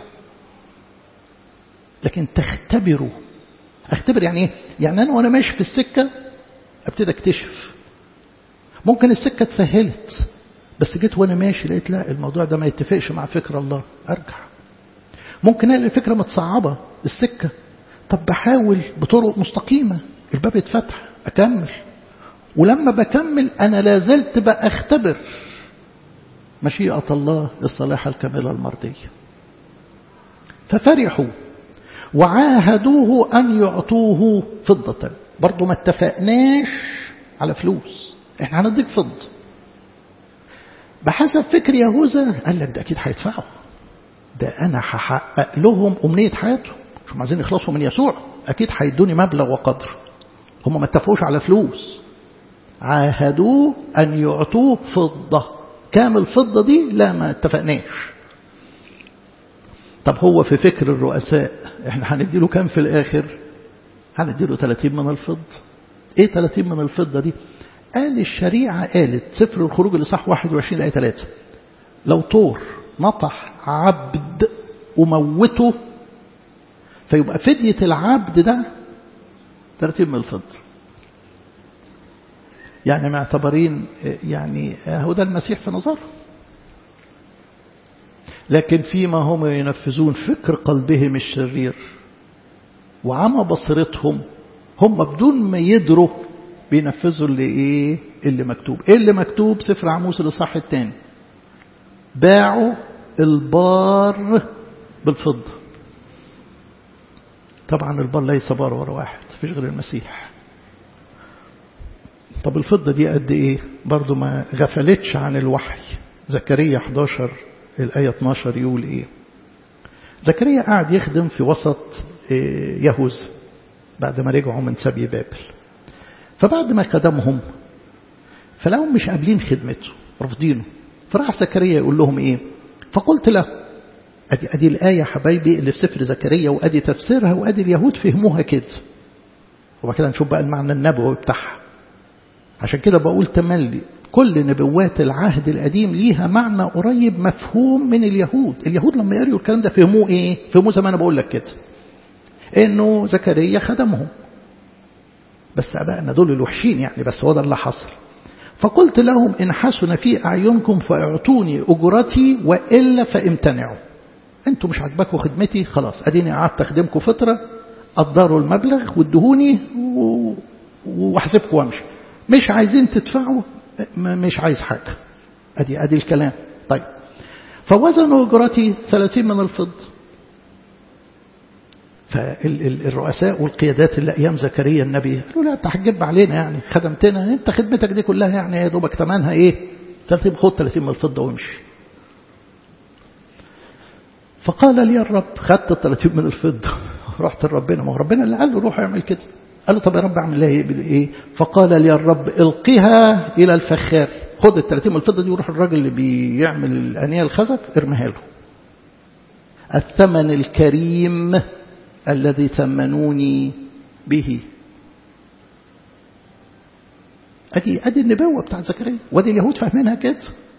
A: لكن تختبروا. اختبر يعني إيه؟ يعني أنا وأنا ماشي في السكة أبتدي أكتشف. ممكن السكة تسهلت بس جيت وأنا ماشي لقيت لا الموضوع ده ما يتفقش مع فكر الله، أرجع. ممكن ألاقي الفكرة متصعبة السكة، طب بحاول بطرق مستقيمة الباب يتفتح أكمل، ولما بكمل أنا لازلت بأختبر مشيئة الله الصالحة الكاملة المرضية. ففرحوا وعاهدوه أن يعطوه فضة. برضو ما اتفقناش على فلوس، احنا هنديك فضة. بحسب فكر يهوذا قال لك ده أكيد هيدفعوا، ده أنا هحقق لهم أمنية حياتهم، مش عايزين يخلصوا من يسوع أكيد هيدوني مبلغ وقدر. هم ما اتفقوش على فلوس، عاهدوه أن يعطوه فضة. كامل فضة دي لا ما اتفقناش. طب هو في فكر الرؤساء احنا هنديله كام في الآخر؟ هنديله ثلاثين من الفضة. ايه ثلاثين من الفضة دي؟ قال الشريعة قالت سفر الخروج الإصحاح واحد وعشرين آية ثلاثة لو طور نطح عبد وموته فيبقى فدية العبد ده ثلاثين من الفضة. يعني معتبرين يعني هو ده المسيح في نظره، لكن فيما هم ينفذون فكر قلبهم الشرير وعمى بصيرتهم هم بدون ما يدروا بينفذوا اللي ايه اللي مكتوب. ايه اللي مكتوب؟ سفر عموس الإصحاح الثاني باعوا البار بالفضة. طبعا البار ليس بار ولا واحد، مفيش غير المسيح. طب الفضة دي قد ايه؟ برضو ما غفلتش عن الوحي. زكريا احد عشر الآية اثناشر يقول ايه؟ زكريا قاعد يخدم في وسط يهوذا بعد ما رجعوا من سبي بابل. فبعد ما خدمهم فلهم مش قابلين خدمته رافضينه، فراح زكريا يقول لهم ايه؟ فقلت له ادي ادي الآية حبايبي اللي في سفر زكريا وادي تفسيرها وادي اليهود فهموها كده. وبعد كده نشوف بقى المعنى النبوي بتاعها. عشان كده بقول تملي كل نبوات العهد القديم ليها معنى قريب مفهوم من اليهود. اليهود لما يقروا الكلام ده فهموه ايه؟ فهموه زي ما انا بقول لك كده، انه زكريا خدمهم بس أبائنا دول الوحشين يعني، بس هو ده اللي حصل. فقلت لهم إن حسن في أعينكم فاعطوني أجرتي وإلا فامتنعوا. أنتوا مش عاجباكم خدمتي، خلاص أديني قعدت أخدمكم فترة، قدروا المبلغ وادهوني واحسبكم وامشي. مش عايزين تدفعوا مش عايز حاجة. أدي أدي الكلام. طيب فوزنوا أجرتي ثلاثين من الفضة. فالرؤساء والقيادات اللي أيام زكريا النبي قالوا لا أنت هتجيب علينا يعني، خدمتنا أنت، خدمتك دي كلها يعني يا دوبك ثمنها إيه؟ ثلاثين، خد ثلاثين من الفضة وامشي. فقال لي الرب خدت الثلاثين من الفضة رحت لربنا، ما هو ربنا اللي قال له روح اعمل كده. قال له طب يا رب اعمل لها ايه؟ فقال لي الرب القها الى الفخار. خد الثلاثين من الفضة دي وروح الراجل اللي بيعمل الانيه الخزف ارميها له. الثمن الكريم الذي ثمنوني به. ادي ادي النبوه بتاعت زكريا، وادي اليهود فاهمينها كده.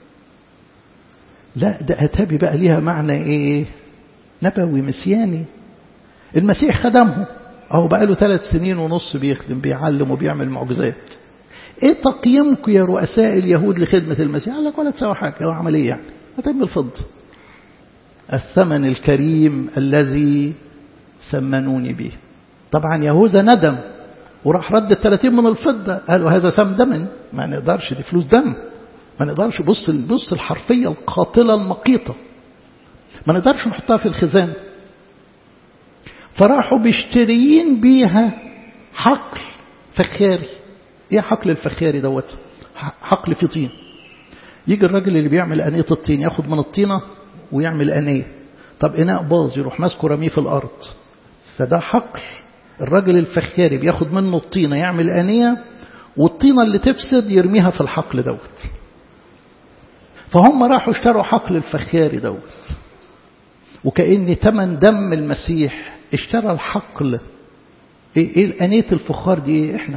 A: لا ده اتابي بقى ليها معنى ايه؟ نبوي مسياني. المسيح خدمه اهو بقى له ثلاث سنين ونص بيخدم بيعلم وبيعمل معجزات. ايه تقييمكم يا رؤساء اليهود لخدمه المسيح؟ قال لك ولا تساوي حاجه، هو عمل ايه يعني؟ هتعمل الفضه. الثمن الكريم الذي ثمنوني به. طبعا يهوذا ندم وراح رد الثلاثين من الفضه، قالوا هذا سم دم، ما نقدرش، دي فلوس دم، ما نقدرش. بص بص الحرفيه القاتله المقيته، ما نقدرش نحطها في الخزان. فراحوا بيشتريين بيها حقل فخاري. ايه حقل الفخاري دوت؟ حقل في طين. يجي الراجل اللي بيعمل انيه الطين ياخد من الطينه ويعمل انيه. طب اناء باظ يروح ماسكه رميه في الارض. فده حقل. الراجل الفخاري بياخد منه الطينه يعمل انيه، والطينه اللي تفسد يرميها في الحقل دوت. فهم راحوا اشتروا حقل الفخاري دوت، وكأن تمن دم المسيح اشترى الحقل. ايه, إيه أنية الفخار دي؟ ايه احنا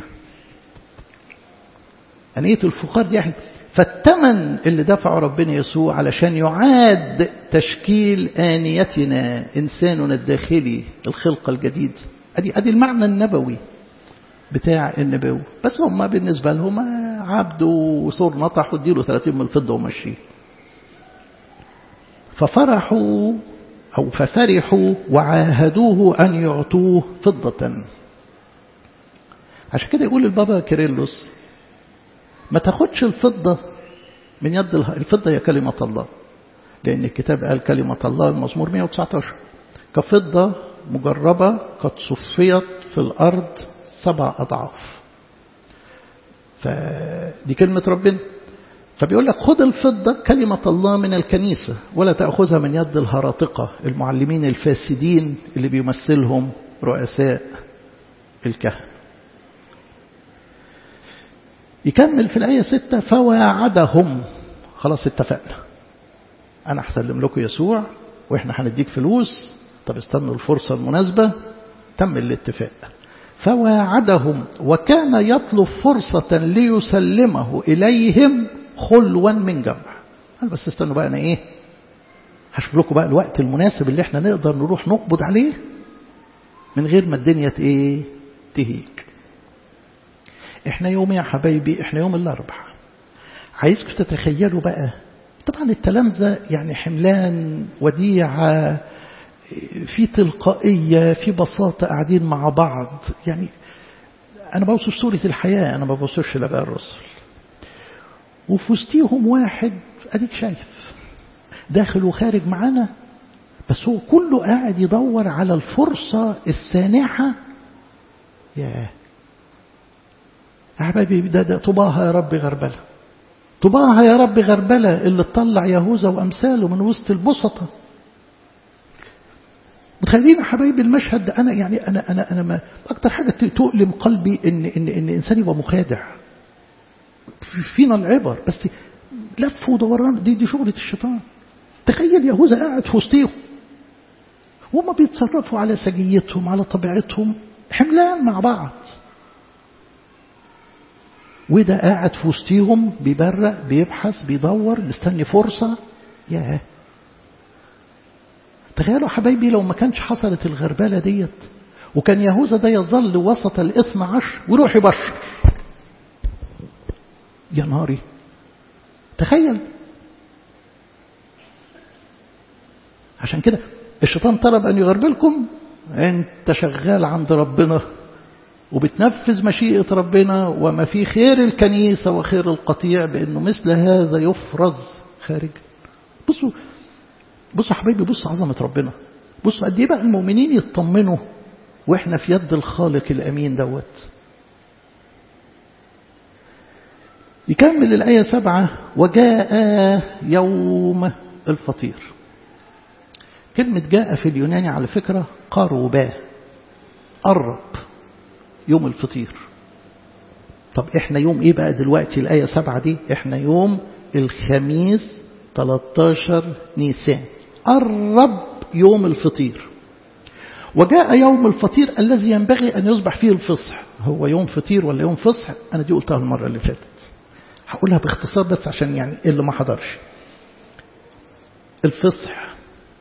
A: أنية الفخار دي احنا. فالتمن اللي دفعه ربنا يسوع علشان يعاد تشكيل آنيتنا إنساننا الداخلي الخلقة الجديد. ادي ادي المعنى النبوي بتاع النبوة. بس هم بالنسبة لهم عبد وصور نطح واديله ثلاثين من الفضة ومشيه. ففرحوا أو ففرحوا وعاهدوه أن يعطوه فضة. عشان كده يقول البابا كيرلس ما تاخدش الفضة من يد الفضة، هي كلمة الله، لأن الكتاب قال كلمة الله المزمور مئة وتسعة عشر كفضة مجربة قد صفيت في الأرض سبع أضعاف. فدي كلمة ربنا. فبيقول لك خذ الفضة كلمة الله من الكنيسة ولا تأخذها من يد الهراطقة المعلمين الفاسدين اللي بيمثلهم رؤساء الكهنة. يكمل في الآية ستة فواعدهم. خلاص اتفقنا، أنا هسلم لكم يسوع وإحنا هنديك فلوس، طب استنوا الفرصة المناسبة. تم الاتفاق. فواعدهم وكان يطلب فرصة ليسلمه إليهم خلوا من جمع. قال بس استنوا بقى، أنا إيه هشوف لكم بقى الوقت المناسب اللي احنا نقدر نروح نقبض عليه من غير ما الدنيا ايه تهيج. احنا يوم يا حبايبي، احنا يوم الاربعاء. عايزكم تتخيلوا بقى، طبعا التلامذة يعني حملان وديعة، في تلقائية، في بساطة، قاعدين مع بعض. يعني أنا بوصف صورة الحياة، أنا ما بوصفش لبقى الرسل. وفي وسطيهم واحد أديك شايف داخل وخارج معانا، بس هو كله قاعد يدور على الفرصة السانحة. يا حبايبي ده, ده طباها يا رب غربلة، طباها يا رب غربلة اللي تطلع يهوذا وأمثاله من وسط البسطة. متخيلين يا حبايبي المشهد ده؟ أنا يعني أنا أنا أنا ما أكتر حاجة تؤلم قلبي إن إن إن إنسان يبقى مخادع. فينا العبر بس لف ودوران، دي دي شغلة الشيطان. تخيل يهوذا قاعد في وسطهم وهم بيتصرفوا على سجيتهم على طبيعتهم، حملان مع بعض، وده قاعد في وسطهم بيبرق بيبحث بيدور مستني فرصة. ياه، تخيلوا حبايبي لو ما كانش حصلت الغربلة ديت وكان يهوذا ده يظل وسط الاثنى عشر ويروح يبشر. يا ناري، تخيل. عشان كده الشيطان طلب أن يغربلكم. أنت شغال عند ربنا وبتنفذ مشيئة ربنا وما في خير الكنيسة وخير القطيع بأنه مثل هذا يفرز خارج. بصوا بصوا حبايبي، بصوا عظمة ربنا. بصوا قد ايه بقى المؤمنين يطمنوا واحنا في يد الخالق الأمين دوت. يكمل الآية سبعة: وجاء يوم الفطير. كلمة جاء في اليوناني على فكرة قربا، قرب يوم الفطير. طب احنا يوم ايه بقى دلوقتي؟ الآية سبعة دي احنا يوم الخميس ثلاثة عشر نيسان، قرب يوم الفطير. وجاء يوم الفطير الذي ينبغي أن يصبح فيه الفصح. هو يوم فطير ولا يوم فصح؟ أنا دي قلتها المرة اللي فاتت، هقولها باختصار بس عشان يعني اللي ما حضرش. الفصح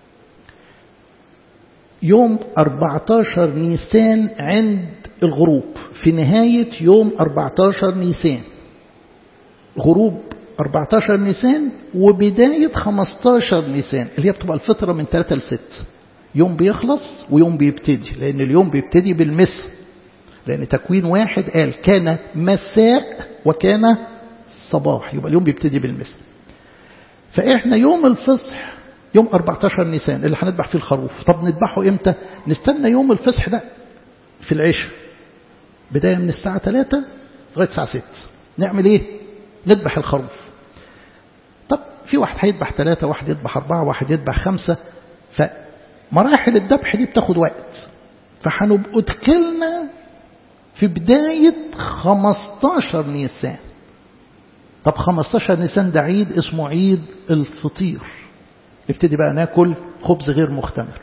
A: يوم أربعة عشر نيسان عند الغروب، في نهاية يوم أربعة عشر نيسان، غروب أربعة عشر نيسان وبداية خمسة عشر نيسان، اللي هي بتبقى الفترة من ثلاثة لستة. يوم بيخلص ويوم بيبتدي، لأن اليوم بيبتدي بالمساء، لأن تكوين واحد قال كان مساء وكان صباح، يبقى اليوم بيبتدي بالمساء. فإحنا يوم الفصح يوم أربعة عشر نيسان اللي هنذبح فيه الخروف. طب نذبحه إمتى؟ نستنى يوم الفصح ده في العشاء، بداية من الساعة ثلاثة لغاية الساعة ستة. نعمل إيه؟ نذبح الخروف. طب في واحد هيذبح ثلاثة، واحد يذبح أربعة، واحد يذبح خمسة، فمراحل الذبح دي بتاخد وقت. فهنبقى دخلنا في بداية خمسة عشر نيسان. طب خمسة عشر نيسان ده عيد اسمه عيد الفطير، نبتدي بقى ناكل خبز غير مختمر.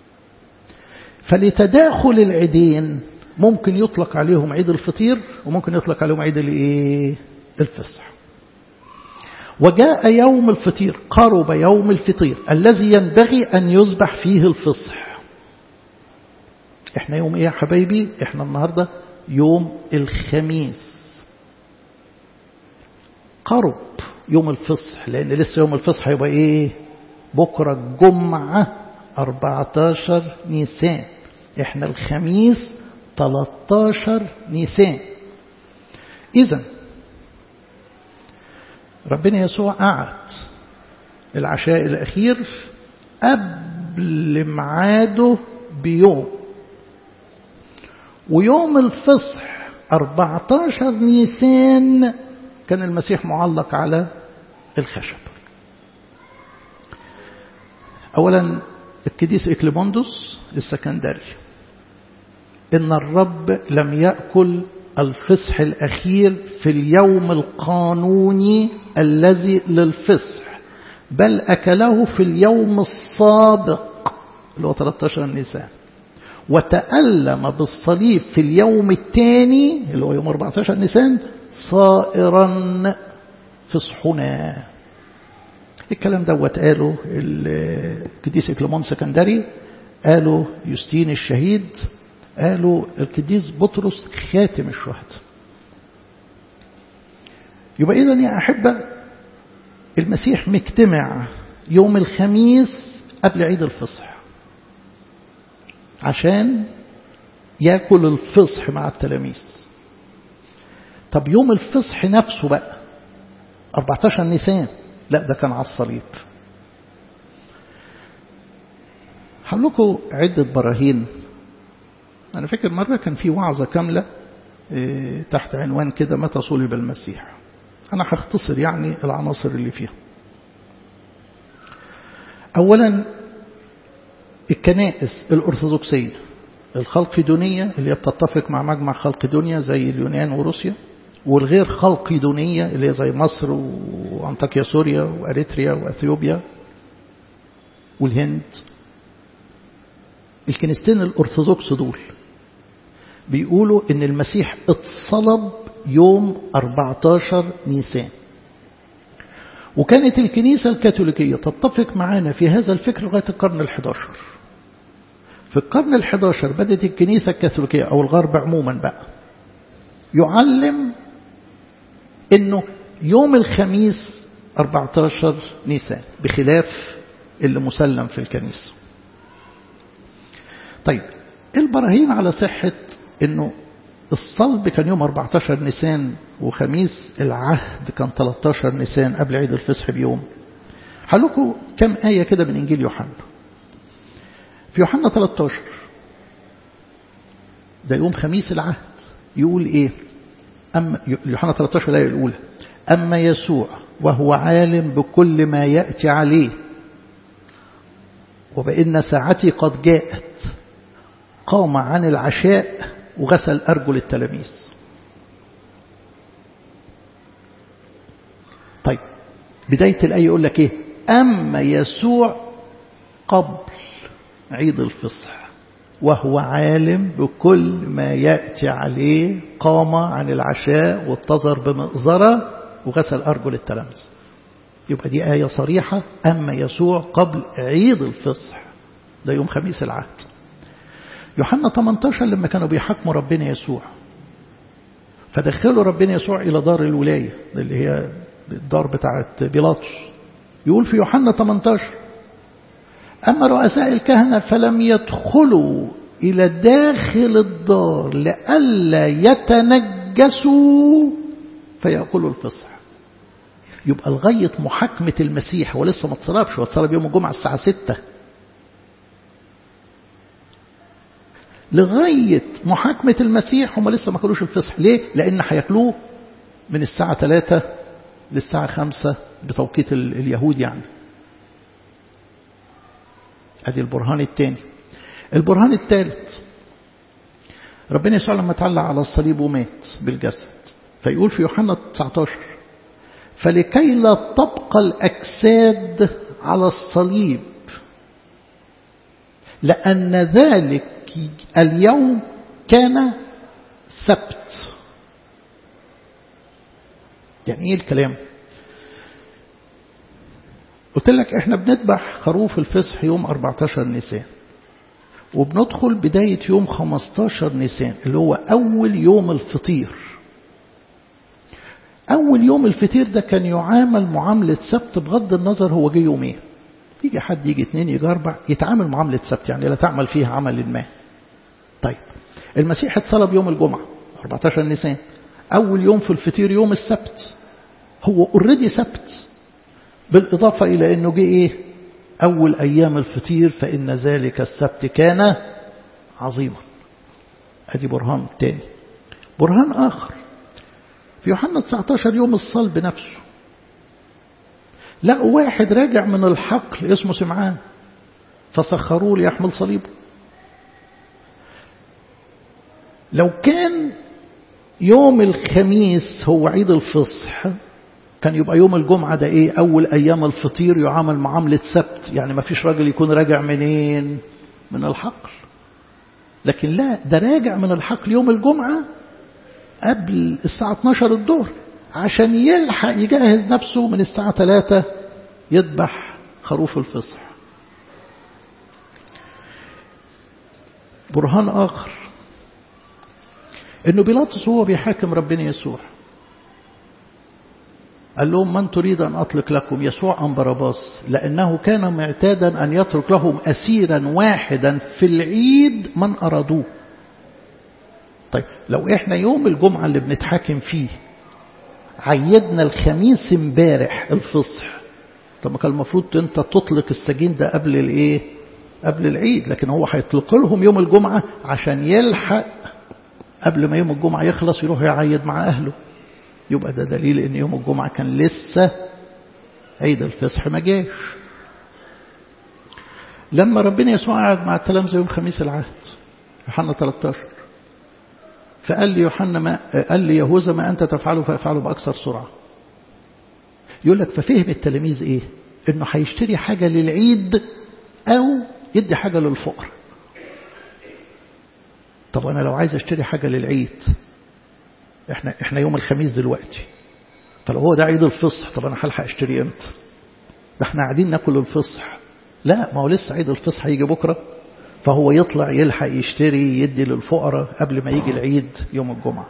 A: فلتداخل العيدين ممكن يطلق عليهم عيد الفطير وممكن يطلق عليهم عيد الايه؟ الفصح. وجاء يوم الفطير، قرب يوم الفطير الذي ينبغي أن يذبح فيه الفصح. احنا يوم ايه يا حبايبي؟ احنا النهاردة يوم الخميس، قرب يوم الفصح، لأن لسه يوم الفصح هيبقى ايه؟ بكرة الجمعة أربعة عشر نيسان، احنا الخميس ثلاثة عشر نيسان. إذن ربنا يسوع قعد العشاء الأخير قبل ميعاده بيوم، ويوم الفصح أربعة عشر نيسان كان المسيح معلق على الخشب. أولا القديس إكليموندوس السكندري: إن الرب لم يأكل الفصح الأخير في اليوم القانوني الذي للفصح، بل أكله في اليوم السابق اللي هو ثلاثة عشر نيسان، وتألم بالصليب في اليوم الثاني اللي هو يوم أربعة عشر نيسان صائرا فصحنا. الكلام دوت قاله القديس إكليموندوس السكندري، قاله يوستين الشهيد، قالوا القديس بطرس خاتم الشهداء. يبقى إذن يا أحبة المسيح مجتمع يوم الخميس قبل عيد الفصح عشان يأكل الفصح مع التلاميذ. طب يوم الفصح نفسه بقى أربعة عشر نيسان، لا ده كان على الصليب. هقول لكم عدة براهين. أنا فاكر مرة كان في وعظة كاملة تحت عنوان كده متى صلب المسيح. أنا هختصر يعني العناصر اللي فيها. أولا الكنائس الأرثوذكسية الخلقدونية اللي بتتفق مع مجمع خلقدونيا زي اليونان وروسيا، والغير خلقدونية اللي هي زي مصر وأنطاكيا سوريا وأريتريا وأثيوبيا والهند. الكنيستين الأرثوذكس دول بيقولوا إن المسيح اتصلب يوم أربعة عشر نيسان، وكانت الكنيسة الكاثوليكية تتفق معانا في هذا الفكر لغاية القرن الحادي عشر. في القرن الحداشر بدأت الكنيسة الكاثوليكية أو الغرب عموما بقى يعلم إنه يوم الخميس أربعة عشر نيسان بخلاف اللي مسلم في الكنيسة. طيب البراهين على صحة إنه الصلب كان يوم أربعة عشر نيسان وخميس العهد كان ثلاثة عشر نيسان قبل عيد الفصح بيوم. هلكوا كم آية كده من إنجيل يوحنا. في يوحنا ثلاثة عشر ده يوم خميس العهد يقول إيه؟ أما يوحنا ثلاثة عشر الآية الأولى أما يسوع وهو عالم بكل ما يأتي عليه وبإن ساعتي قد جاءت قام عن العشاء وغسل أرجل التلاميذ. طيب بداية الآية يقول لك إيه؟ أما يسوع قبل عيد الفصح وهو عالم بكل ما يأتي عليه قام عن العشاء واتظر بمئزرة وغسل أرجل التلاميذ. يبقى دي آية صريحة. أما يسوع قبل عيد الفصح ده يوم خميس العهد. يوحنا ثمانية عشر لما كانوا بيحكموا ربنا يسوع فدخلوا ربنا يسوع إلى دار الولاية اللي هي الدار بتاعت بيلاطس. يقول في يوحنا ثمانية عشر أما رؤساء الكهنة فلم يدخلوا إلى داخل الدار لئلا يتنجسوا فيأكلوا الفصح. يبقى لغاية محاكمة المسيح ولسه ما اتصلبش، واتصلب يوم الجمعة الساعة ستة. لغاية محاكمة المسيح هم لسه ما كلوش الفصح. ليه؟ لأن هياكلوه من الساعة ثلاثة للساعة خمسة بتوقيت اليهود يعني. هذه البرهان الثاني. البرهان الثالث ربنا يسوع لما تعلق على الصليب ومات بالجسد فيقول في يوحنا تسعة عشر فلكي لا تبقى الأجساد على الصليب لأن ذلك اليوم كان سبت. يعني ايه الكلام؟ قلت لك احنا بنذبح خروف الفصح يوم أربعة عشر نيسان وبندخل بداية يوم خمسة عشر نيسان اللي هو أول يوم الفطير. أول يوم الفطير ده كان يعامل معاملة سبت بغض النظر هو جه يومين. يجي حد يجي اثنين يجي أربع يتعامل معاملة سبت يعني لا تعمل فيها عمل ما. طيب المسيح اتصلب يوم الجمعة أربعة عشر نيسان. أول يوم في الفطير يوم السبت هو اوريدي سبت بالإضافة إلى أنه جه إيه؟ أول أيام الفطير فإن ذلك السبت كان عظيما. هذه برهان تاني. برهان آخر في يوحنا تسعة عشر يوم الصلب نفسه لقوا واحد راجع من الحقل اسمه سمعان فسخروه ليحمل صليبه. لو كان يوم الخميس هو عيد الفصح كان يبقى يوم الجمعة ده ايه؟ اول ايام الفطير يعامل معاملة سبت. يعني ما فيش راجل يكون راجع منين؟ من الحقل. لكن لا، ده راجع من الحقل يوم الجمعة قبل الساعة اثناشر الظهر عشان يلحق يجهز نفسه من الساعة ثلاثة يذبح خروف الفصح. برهان آخر إنه بيلاطس هو بيحاكم ربنا يسوع قال لهم من تريد أن أطلق لكم يسوع أم باراباس لأنه كان معتادا أن يترك لهم أسيرا واحدا في العيد من أرادوه. طيب لو إحنا يوم الجمعة اللي بنتحاكم فيه عيدنا الخميس امبارح الفصح طب ما كان المفروض أنت تطلق السجين ده قبل الإيه؟ قبل العيد. لكن هو هيطلق لهم يوم الجمعة عشان يلحق قبل ما يوم الجمعة يخلص يروح يعيد مع أهله. يبقى ده دليل ان يوم الجمعة كان لسه عيد الفصح ما جاش. لما ربنا يسوع قعد مع التلامذة يوم خميس العهد يوحنا ثلاثة عشر فقال لي يوحنا ما قال لي يهوذا ما أنت تفعله فافعله بأكثر سرعة. يقول لك ففهم التلاميذ ايه؟ انه هيشتري حاجة للعيد او يدي حاجة للفقر. طب انا لو عايز اشتري حاجة للعيد احنا احنا يوم الخميس دلوقتي فلو هو ده عيد الفصح طب انا هلحق اشتري امتى؟ ده احنا قاعدين ناكل الفصح. لا، ما هو لسه عيد الفصح هيجي بكره فهو يطلع يلحق يشتري يدي للفقراء قبل ما يجي العيد يوم الجمعة.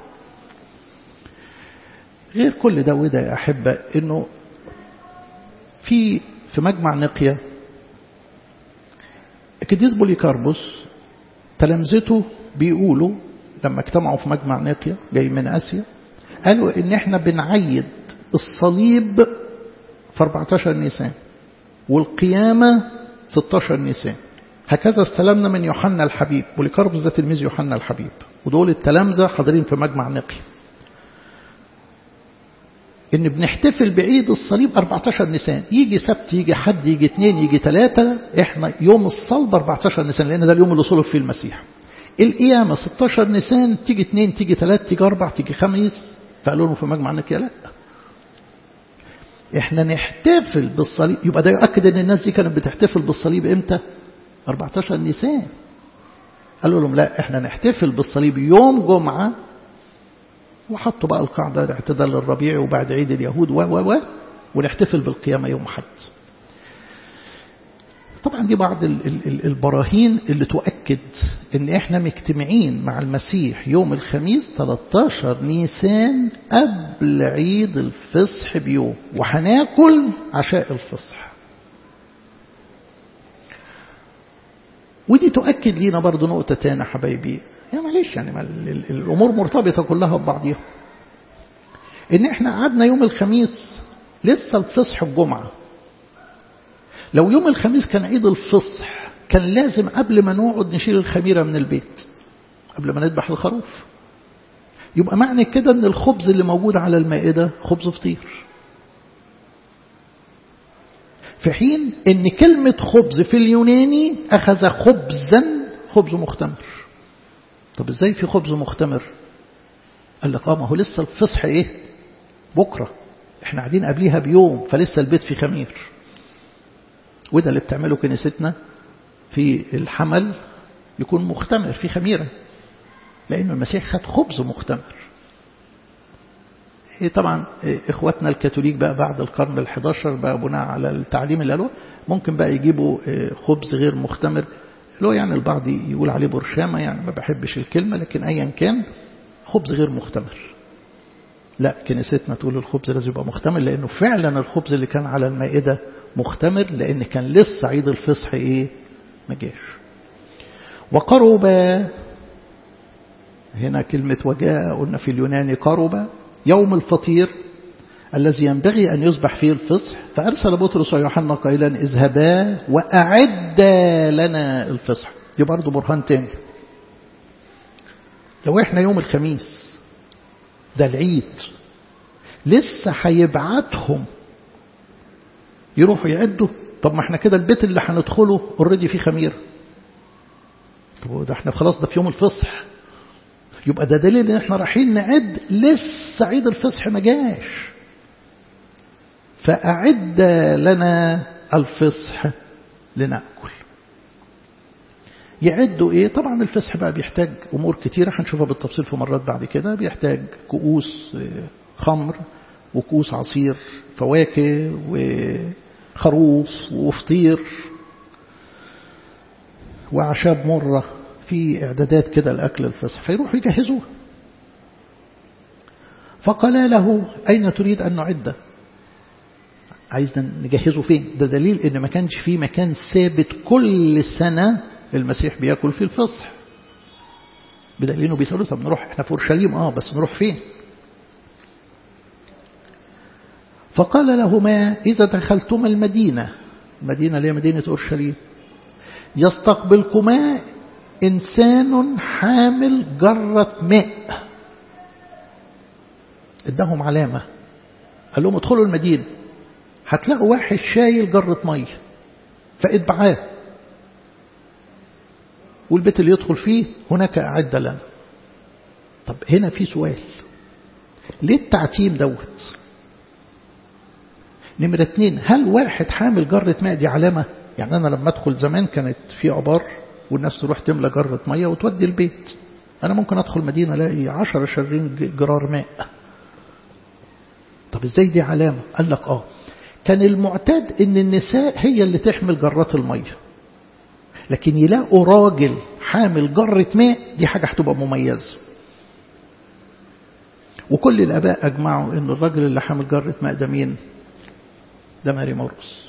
A: غير كل ده وده يا أحبة إنه في في مجمع نقية القديس بوليكاربوس تلامذته بيقولوا لما اجتمعوا في مجمع نقية جاي من آسيا، قالوا إن إحنا بنعيد الصليب في أربعة عشر نيسان والقيامة ستة عشر نيسان. هكذا استلمنا من يوحنا الحبيب. بوليكاربوس ده تلميذ يوحنا الحبيب، ودول التلامذة حاضرين في مجمع نقية، إن بنحتفل بعيد الصليب أربعة عشر نيسان. يجي سبت، يجي حد، يجي اثنين، يجي ثلاثة، إحنا يوم الصلب أربعة عشر نيسان لأن ده اليوم اللي صلب فيه المسيح. القيامة ستة عشر نيسان، تيجي اثنين، تيجي ثلاثة، تيجي أربعة، تيجي خميس. فقالوا لهم في مجمع نقية لا، إحنا نحتفل بالصليب. يبقى ده يؤكد إن الناس دي كانت بتحتفل بالصليب إمتى؟ أربعة عشر نيسان. قالوا لهم لا، إحنا نحتفل بالصليب يوم جمعة، وحطوا بقى القاعدة الاعتدال الربيع وبعد عيد اليهود و و و ونحتفل بالقيامة يوم حد. طبعا دي بعض البراهين اللي تؤكد ان احنا مجتمعين مع المسيح يوم الخميس ثلاثة عشر نيسان قبل عيد الفصح بيوم، وهناكل عشاء الفصح. ودي تؤكد لينا برضو نقطة تانية حبايبي، يا معلش يعني الأمور مرتبطة كلها ببعضها، إن إحنا قعدنا يوم الخميس لسه الفصح الجمعة. لو يوم الخميس كان عيد الفصح كان لازم قبل ما نقعد نشيل الخميرة من البيت قبل ما نذبح الخروف. يبقى معنى كده إن الخبز اللي موجود على المائدة خبز فطير، في حين إن كلمة خبز في اليوناني أخذ خبزا خبز مختمر. طب ازاي في خبز مختمر؟ قال لك اه ما هو لسه الفصح ايه بكرة، احنا قاعدين قبليها بيوم، فلسه البيت في خمير. وده اللي بتعمله كنيستنا في الحمل، يكون مختمر في خميرة، لأن المسيح خد خبز مختمر. إيه طبعا إخواتنا الكاثوليك بقى بعد القرن الحداشر بقى بناء على التعليم اللي قالوه ممكن بقى يجيبوا خبز غير مختمر، لو يعني البعض يقول عليه برشامة، يعني ما بحبش الكلمة، لكن أيا كان خبز غير مختمر. لا، كنيستنا تقول الخبز لازم يبقى مختمر، لأنه فعلا الخبز اللي كان على المائدة مختمر، لأن كان لسه عيد الفصح إيه ما جاش. وقرب، هنا كلمة وجاء قلنا في اليوناني قرب يوم الفطير الذي ينبغي أن يصبح فيه الفصح، فأرسل بطرس ويوحنا قائلا اذهبا وأعدا لنا الفصح. دي برضو برهان تاني. لو احنا يوم الخميس ده العيد لسه هيبعتهم يروحوا يعدوا، طب ما احنا كده البيت اللي هندخله اوريدي فيه خميره، طب ده احنا خلاص ده في يوم الفصح، يبقى ده دليل ان احنا رايحين نعد لسه عيد الفصح ما جاش. فأعد لنا الفصح لنأكل. يعدوا ايه؟ طبعا الفصح بقى بيحتاج امور كتيرة هنشوفها بالتفصيل في مرات بعد كده. بيحتاج كؤوس خمر وكؤوس عصير فواكه وخروف وفطير وأعشاب مرة، في إعدادات كده لأكل الفصح، فيروحوا يجهزوه. فقال له أين تريد أن نعده؟ عايزنا نجهزه فين؟ ده دليل إن ما كانش فيه مكان ثابت كل سنة المسيح بيأكل في الفصح، بدليل إنه بيسألوا طب نروح إحنا في أورشليم، آه بس نروح فين؟ فقال لهما إذا دخلتما المدينة، المدينة اللي هي مدينة أورشليم، يستقبلكما إنسان حامل جرة ماء. ادهم علامة، قال لهم ادخلوا المدينة هتلاقوا واحد شايل جرة مية، فاتبعاه، والبيت اللي يدخل فيه هناك أعد لنا. طب هنا في سؤال، ليه التعتيم دوت؟ نمرة اتنين، هل واحد حامل جرة ماء دي علامة؟ يعني أنا لما أدخل زمان كانت في عبار والناس تروح تملى جرة مية وتودي البيت، أنا ممكن أدخل مدينة ألاقي عشرة شرين جرار ماء. طب إزاي دي علامة؟ قال لك آه كان المعتاد إن النساء هي اللي تحمل جرات المية، لكن يلاقوا راجل حامل جرة ماء دي حاجة هتبقى مميزة. وكل الآباء أجمعوا إن الراجل اللي حامل جرة ماء ده مين؟ ده ماري مرقس.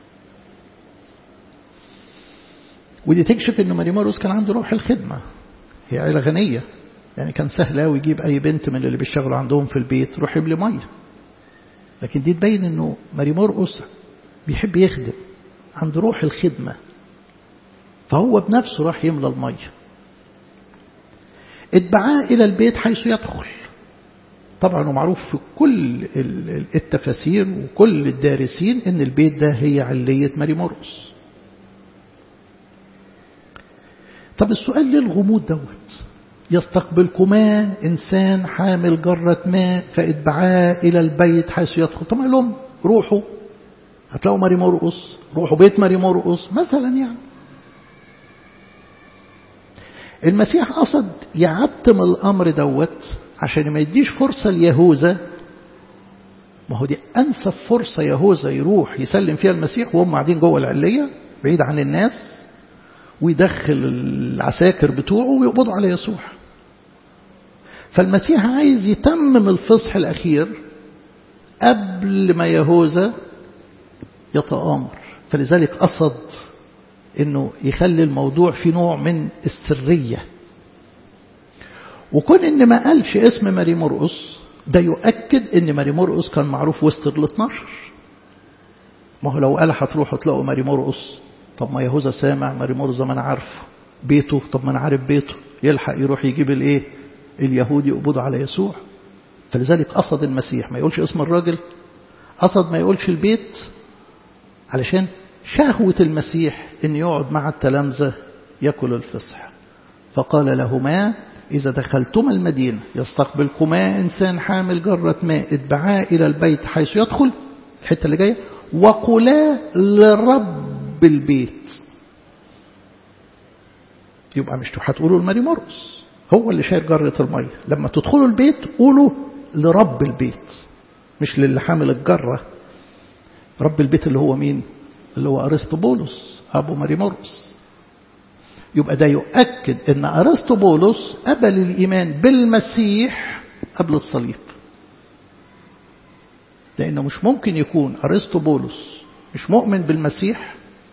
A: ودي تكشف إن ماري مرقس كان عنده روح الخدمة. هي عيلة غنية، يعني كان سهل قوي يجيب أي بنت من اللي بيشتغلوا عندهم في البيت روح يملي مية. لكن دي تبين إنه ماري مرقس بيحب يخدم، عنده روح الخدمة، فهو بنفسه راح يملى المية. اتبعاه إلى البيت حيث يدخل. طبعا ومعروف في كل التفاسير وكل الدارسين إن البيت ده هي علية ماري مرقس. طب السؤال ليه الغموض دوت؟ يستقبلكما إنسان حامل جرة ماء فاتبعاه إلى البيت حيث يدخل. طب قال لهم روحوا هتلاقوا ماري مرقس، روحوا بيت ماري مرقس مثلا. يعني المسيح قصد يعتم الأمر دوت عشان ما يديش فرصة ليهوذا. ما هو دي أنسب فرصة يهوذا يروح يسلم فيها المسيح وهم قاعدين جوه العلية بعيد عن الناس، ويدخل العساكر بتوعه ويقبضوا على يسوع. فالمسيح عايز يتمم الفصح الأخير قبل ما يهوذا يتآمر، فلذلك قصد إنه يخلي الموضوع في نوع من السرية. وكون إن ما قالش اسم ماري مرقس ده يؤكد إن ماري مرقس كان معروف وسط الاثناشر. ما هو لو قال هتروحوا تلاقوا ماري مرقس، طب ما يهوذا سامع ماري مرقس ما أنا عارفه بيته، طب ما أنا عارف بيته، يلحق يروح يجيب الإيه اليهودي يقبضوا على يسوع. فلذلك قصد المسيح ما يقولش اسم الراجل، قصد ما يقولش البيت، علشان شهوة المسيح إن يقعد مع التلامذة يأكل الفصح. فقال لهما إذا دخلتما المدينة يستقبلكما إنسان حامل جرة ماء اتبعاه إلى البيت حيث يدخل، الحتة اللي جاية، وقلا لرب البيت. يبقى مش هتقولوا لماري مرقس، هو اللي شايل جرة المية. لما تدخلوا البيت قولوا لرب البيت، مش للي حامل الجرة. رب البيت اللي هو مين؟ اللي هو أرسطبولس أبو ماري مرقس. يبقى ده يؤكد أن أرسطبولس قبل الإيمان بالمسيح قبل الصليب، لأنه مش ممكن يكون أرسطبولس مش مؤمن بالمسيح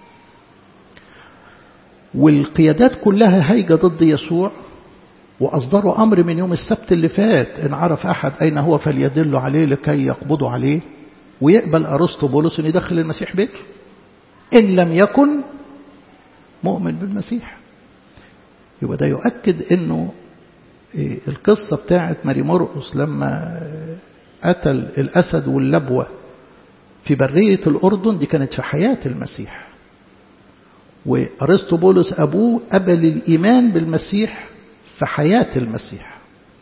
A: والقيادات كلها هايجة ضد يسوع، وأصدروا أمر من يوم السبت اللي فات إن عرف أحد أين هو فليدل عليه لكي يقبضوا عليه، ويقبل أرسطبولس أن يدخل المسيح بيته إن لم يكن مؤمن بالمسيح. يبقى ده يؤكد أنه القصة بتاعت ماري مرقس لما قتل الأسد واللبوة في برية الأردن دي كانت في حياة المسيح، وأرسطبولس أبوه قبل الإيمان بالمسيح في حياة المسيح.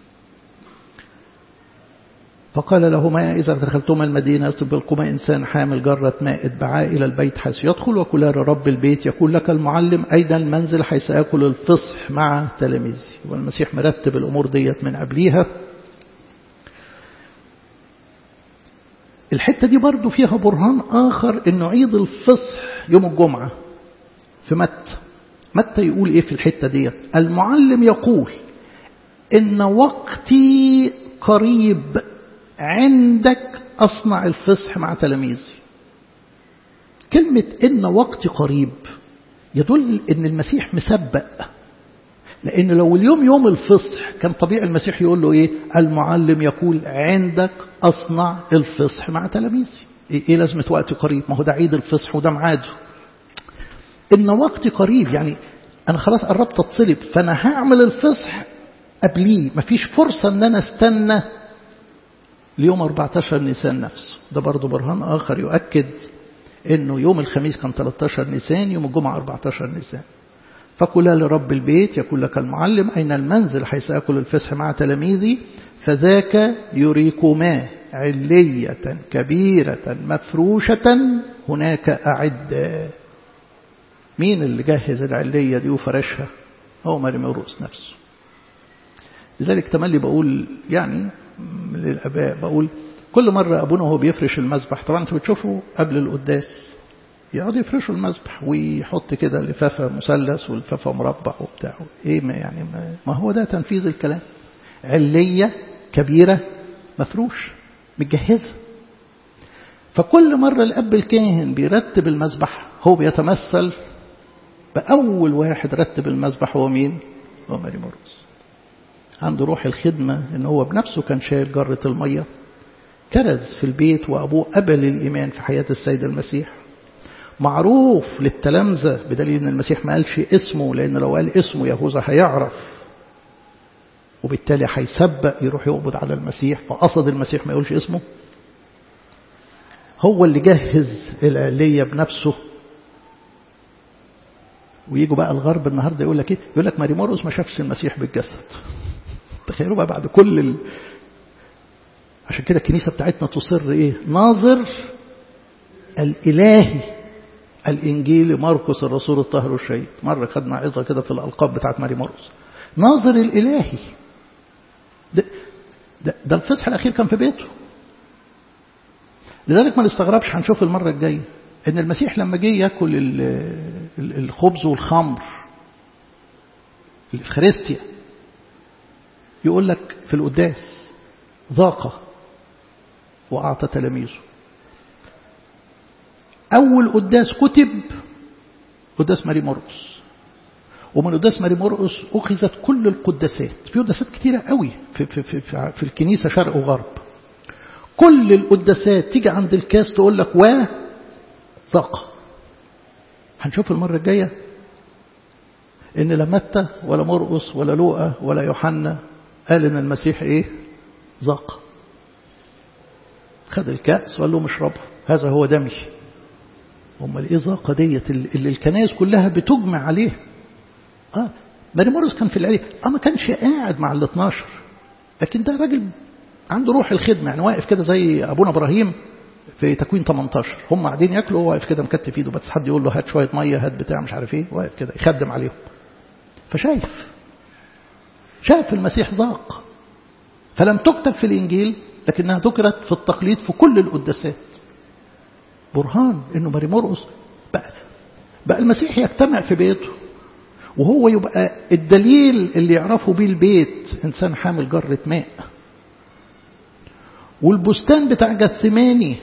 A: فقال لهما إذا دخلتما المدينة يستقبلكما إنسان حامل جرة ماء اتبعاه إلى البيت حيث يدخل، وكلا لرب البيت يقول لك المعلم أيضا المنزل حيث أكل الفصح مع تلاميذي. والمسيح مرتب الأمور ديت من قبليها. الحتة دي برضو فيها برهان آخر إنه عيد الفصح يوم الجمعة في متى. متى يقول إيه في الحتة ديت؟ المعلم يقول إن وقتي قريب عندك أصنع الفصح مع تلاميذي. كلمة إن وقت قريب يدل إن المسيح مسبق، لأن لو اليوم يوم الفصح كان طبيعي المسيح يقول له إيه؟ المعلم يقول عندك أصنع الفصح مع تلاميذي. إيه لازمة وقت قريب؟ ما هو ده عيد الفصح وده ميعاده. إن وقت قريب يعني أنا خلاص قربت أتصلب، فأنا هعمل الفصح قبليه، مفيش فرصة أن أنا استنى ليوم أربعة عشر نيسان نفسه. ده برضو برهان آخر يؤكد أنه يوم الخميس كان ثلاثة عشر نيسان، يوم الجمعة أربعة عشر نيسان. فقلا لرب البيت يقول لك المعلم أين المنزل حيث أكل الفصح مع تلاميذي، فذاك يريكما علية كبيرة مفروشة هناك أعد. مين اللي جهز العلية دي وفرشها؟ هو ماري مرقس نفسه. لذلك تملي بقول يعني للأباء، بقول كل مرة أبونا وهو بيفرش المذبح، طبعا أنتوا بتشوفوا قبل القداس يقعدوا يفرشوا المذبح ويحط كده لفافة مثلث ولفافة مربع وبتاع ايه ما يعني ما هو ده تنفيذ الكلام. علية كبيرة مفروش متجهزة. فكل مرة الأب الكاهن بيرتب المذبح هو بيتمثل بأول واحد رتب المذبح هو مين؟ هو ماري مرقس. عنده روح الخدمة إن هو بنفسه كان شايل جرة المية، كرز في البيت وأبوه قبل الإيمان في حياة السيد المسيح. معروف للتلامذة بدليل إن المسيح ما قالش اسمه، لأن لو قال اسمه يهوذا هيعرف وبالتالي هيسبق يروح يقبض على المسيح، فقصد المسيح ما يقولش اسمه. هو اللي جهز العلية بنفسه. ويجوا بقى الغرب النهارده يقول لك ايه؟ يقول لك ماري مرقس ما شافش المسيح بالجسد. تخيلوا بقى بعد كل ال... عشان كده الكنيسة بتاعتنا تصر ايه؟ ناظر الإلهي الإنجيل مرقس الرسول الطاهر الشهيد. مرة خدنا عظة كده في الألقاب بتاعت ماري مرقس. ناظر الإلهي ده, ده, ده الفصح الأخير كان في بيته. لذلك ما نستغربش هنشوف المرة الجاية إن المسيح لما جه يأكل الخبز والخمر الإفخارستيا يقول لك في القداس ذاق وأعطى تلاميذه. أول قداس كتب قداس ماري مرقس، ومن قداس ماري مرقس أخذت كل القداسات. في قداسات كتيرة قوي في, في, في, في, في الكنيسة شرق وغرب. كل القداسات تيجي عند الكاس تقول لك وذاق. هنشوف المرة الجاية إن لا متى ولا مرقس ولا لوقا ولا يوحنا قال إن المسيح إيه؟ ذاق. خد الكأس وقال لهم اشربوا هذا هو دمي. هم الإذاقة ديت اللي الكنائس كلها بتجمع عليه. آه ماري مرقس كان في العلي آه ما كانش قاعد مع الاثناشر، لكن ده راجل عنده روح الخدمة، يعني واقف كده زي أبونا إبراهيم في تكوين ثمانية عشر. هم قاعدين ياكلوا وهو واقف كده مكتف ايده، بس حد يقول له هات شوية مية هات بتاع مش عارف ايه، واقف كده يخدم عليهم. فشايف شاف المسيح ذاق. فلم تكتب في الإنجيل لكنها ذكرت في التقليد في كل القداسات. برهان إنه ماري مرقس بقى, بقى المسيح يجتمع في بيته، وهو يبقى الدليل اللي يعرفه بيه البيت إنسان حامل جرة ماء. والبستان بتاع جثماني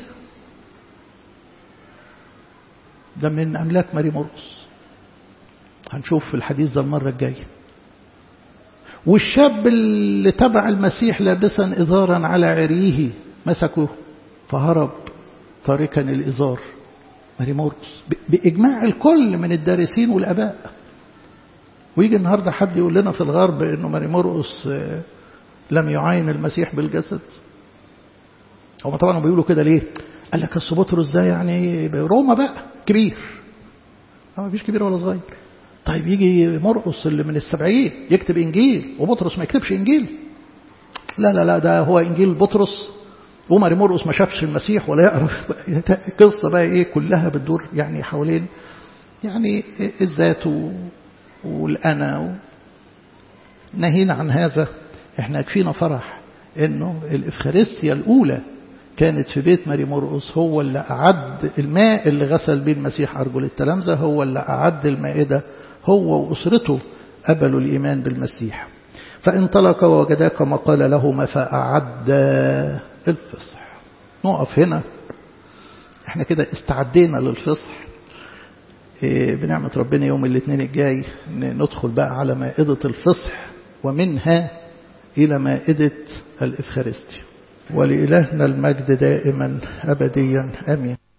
A: ده من أملاك ماري مرقس. هنشوف في الحديث ده المرة الجاية. والشاب اللي تبع المسيح لابسا إزارا على عريه مسكه فهرب تاركا الإزار ماري مرقس بإجماع الكل من الدارسين والأباء. ويجي النهاردة حد يقول لنا في الغرب إنه ماري مرقس لم يعاين المسيح بالجسد. هم طبعا بيقولوا كده ليه؟ قال لك أصل بطرس ده يعني روما بقى كبير. ما فيش كبير ولا صغير. طيب يجي مرقس اللي من السبعين يكتب إنجيل وبطرس ما يكتبش إنجيل؟ لا لا لا ده هو إنجيل بطرس وماري مرقس ما شافش المسيح ولا يعرف. قصة بقى إيه كلها بتدور يعني حوالين يعني الذات والأنا. نهينا عن هذا. إحنا يكفينا فرح إنه الإفخارستيا الأولى كانت في بيت ماري مرقس. هو اللي أعد الماء اللي غسل به المسيح أرجل التلامذة، هو اللي أعد المائدة، هو وأسرته قبلوا الإيمان بالمسيح. فانطلق ووجدا كما قال لهما فأعد الفصح. نقف هنا. احنا كده استعدينا للفصح. إيه بنعمة ربنا يوم الاثنين الجاي ندخل بقى على مائدة الفصح ومنها إلى مائدة الإفخارستيا. ولإلهنا المجد دائما أبديا آمين.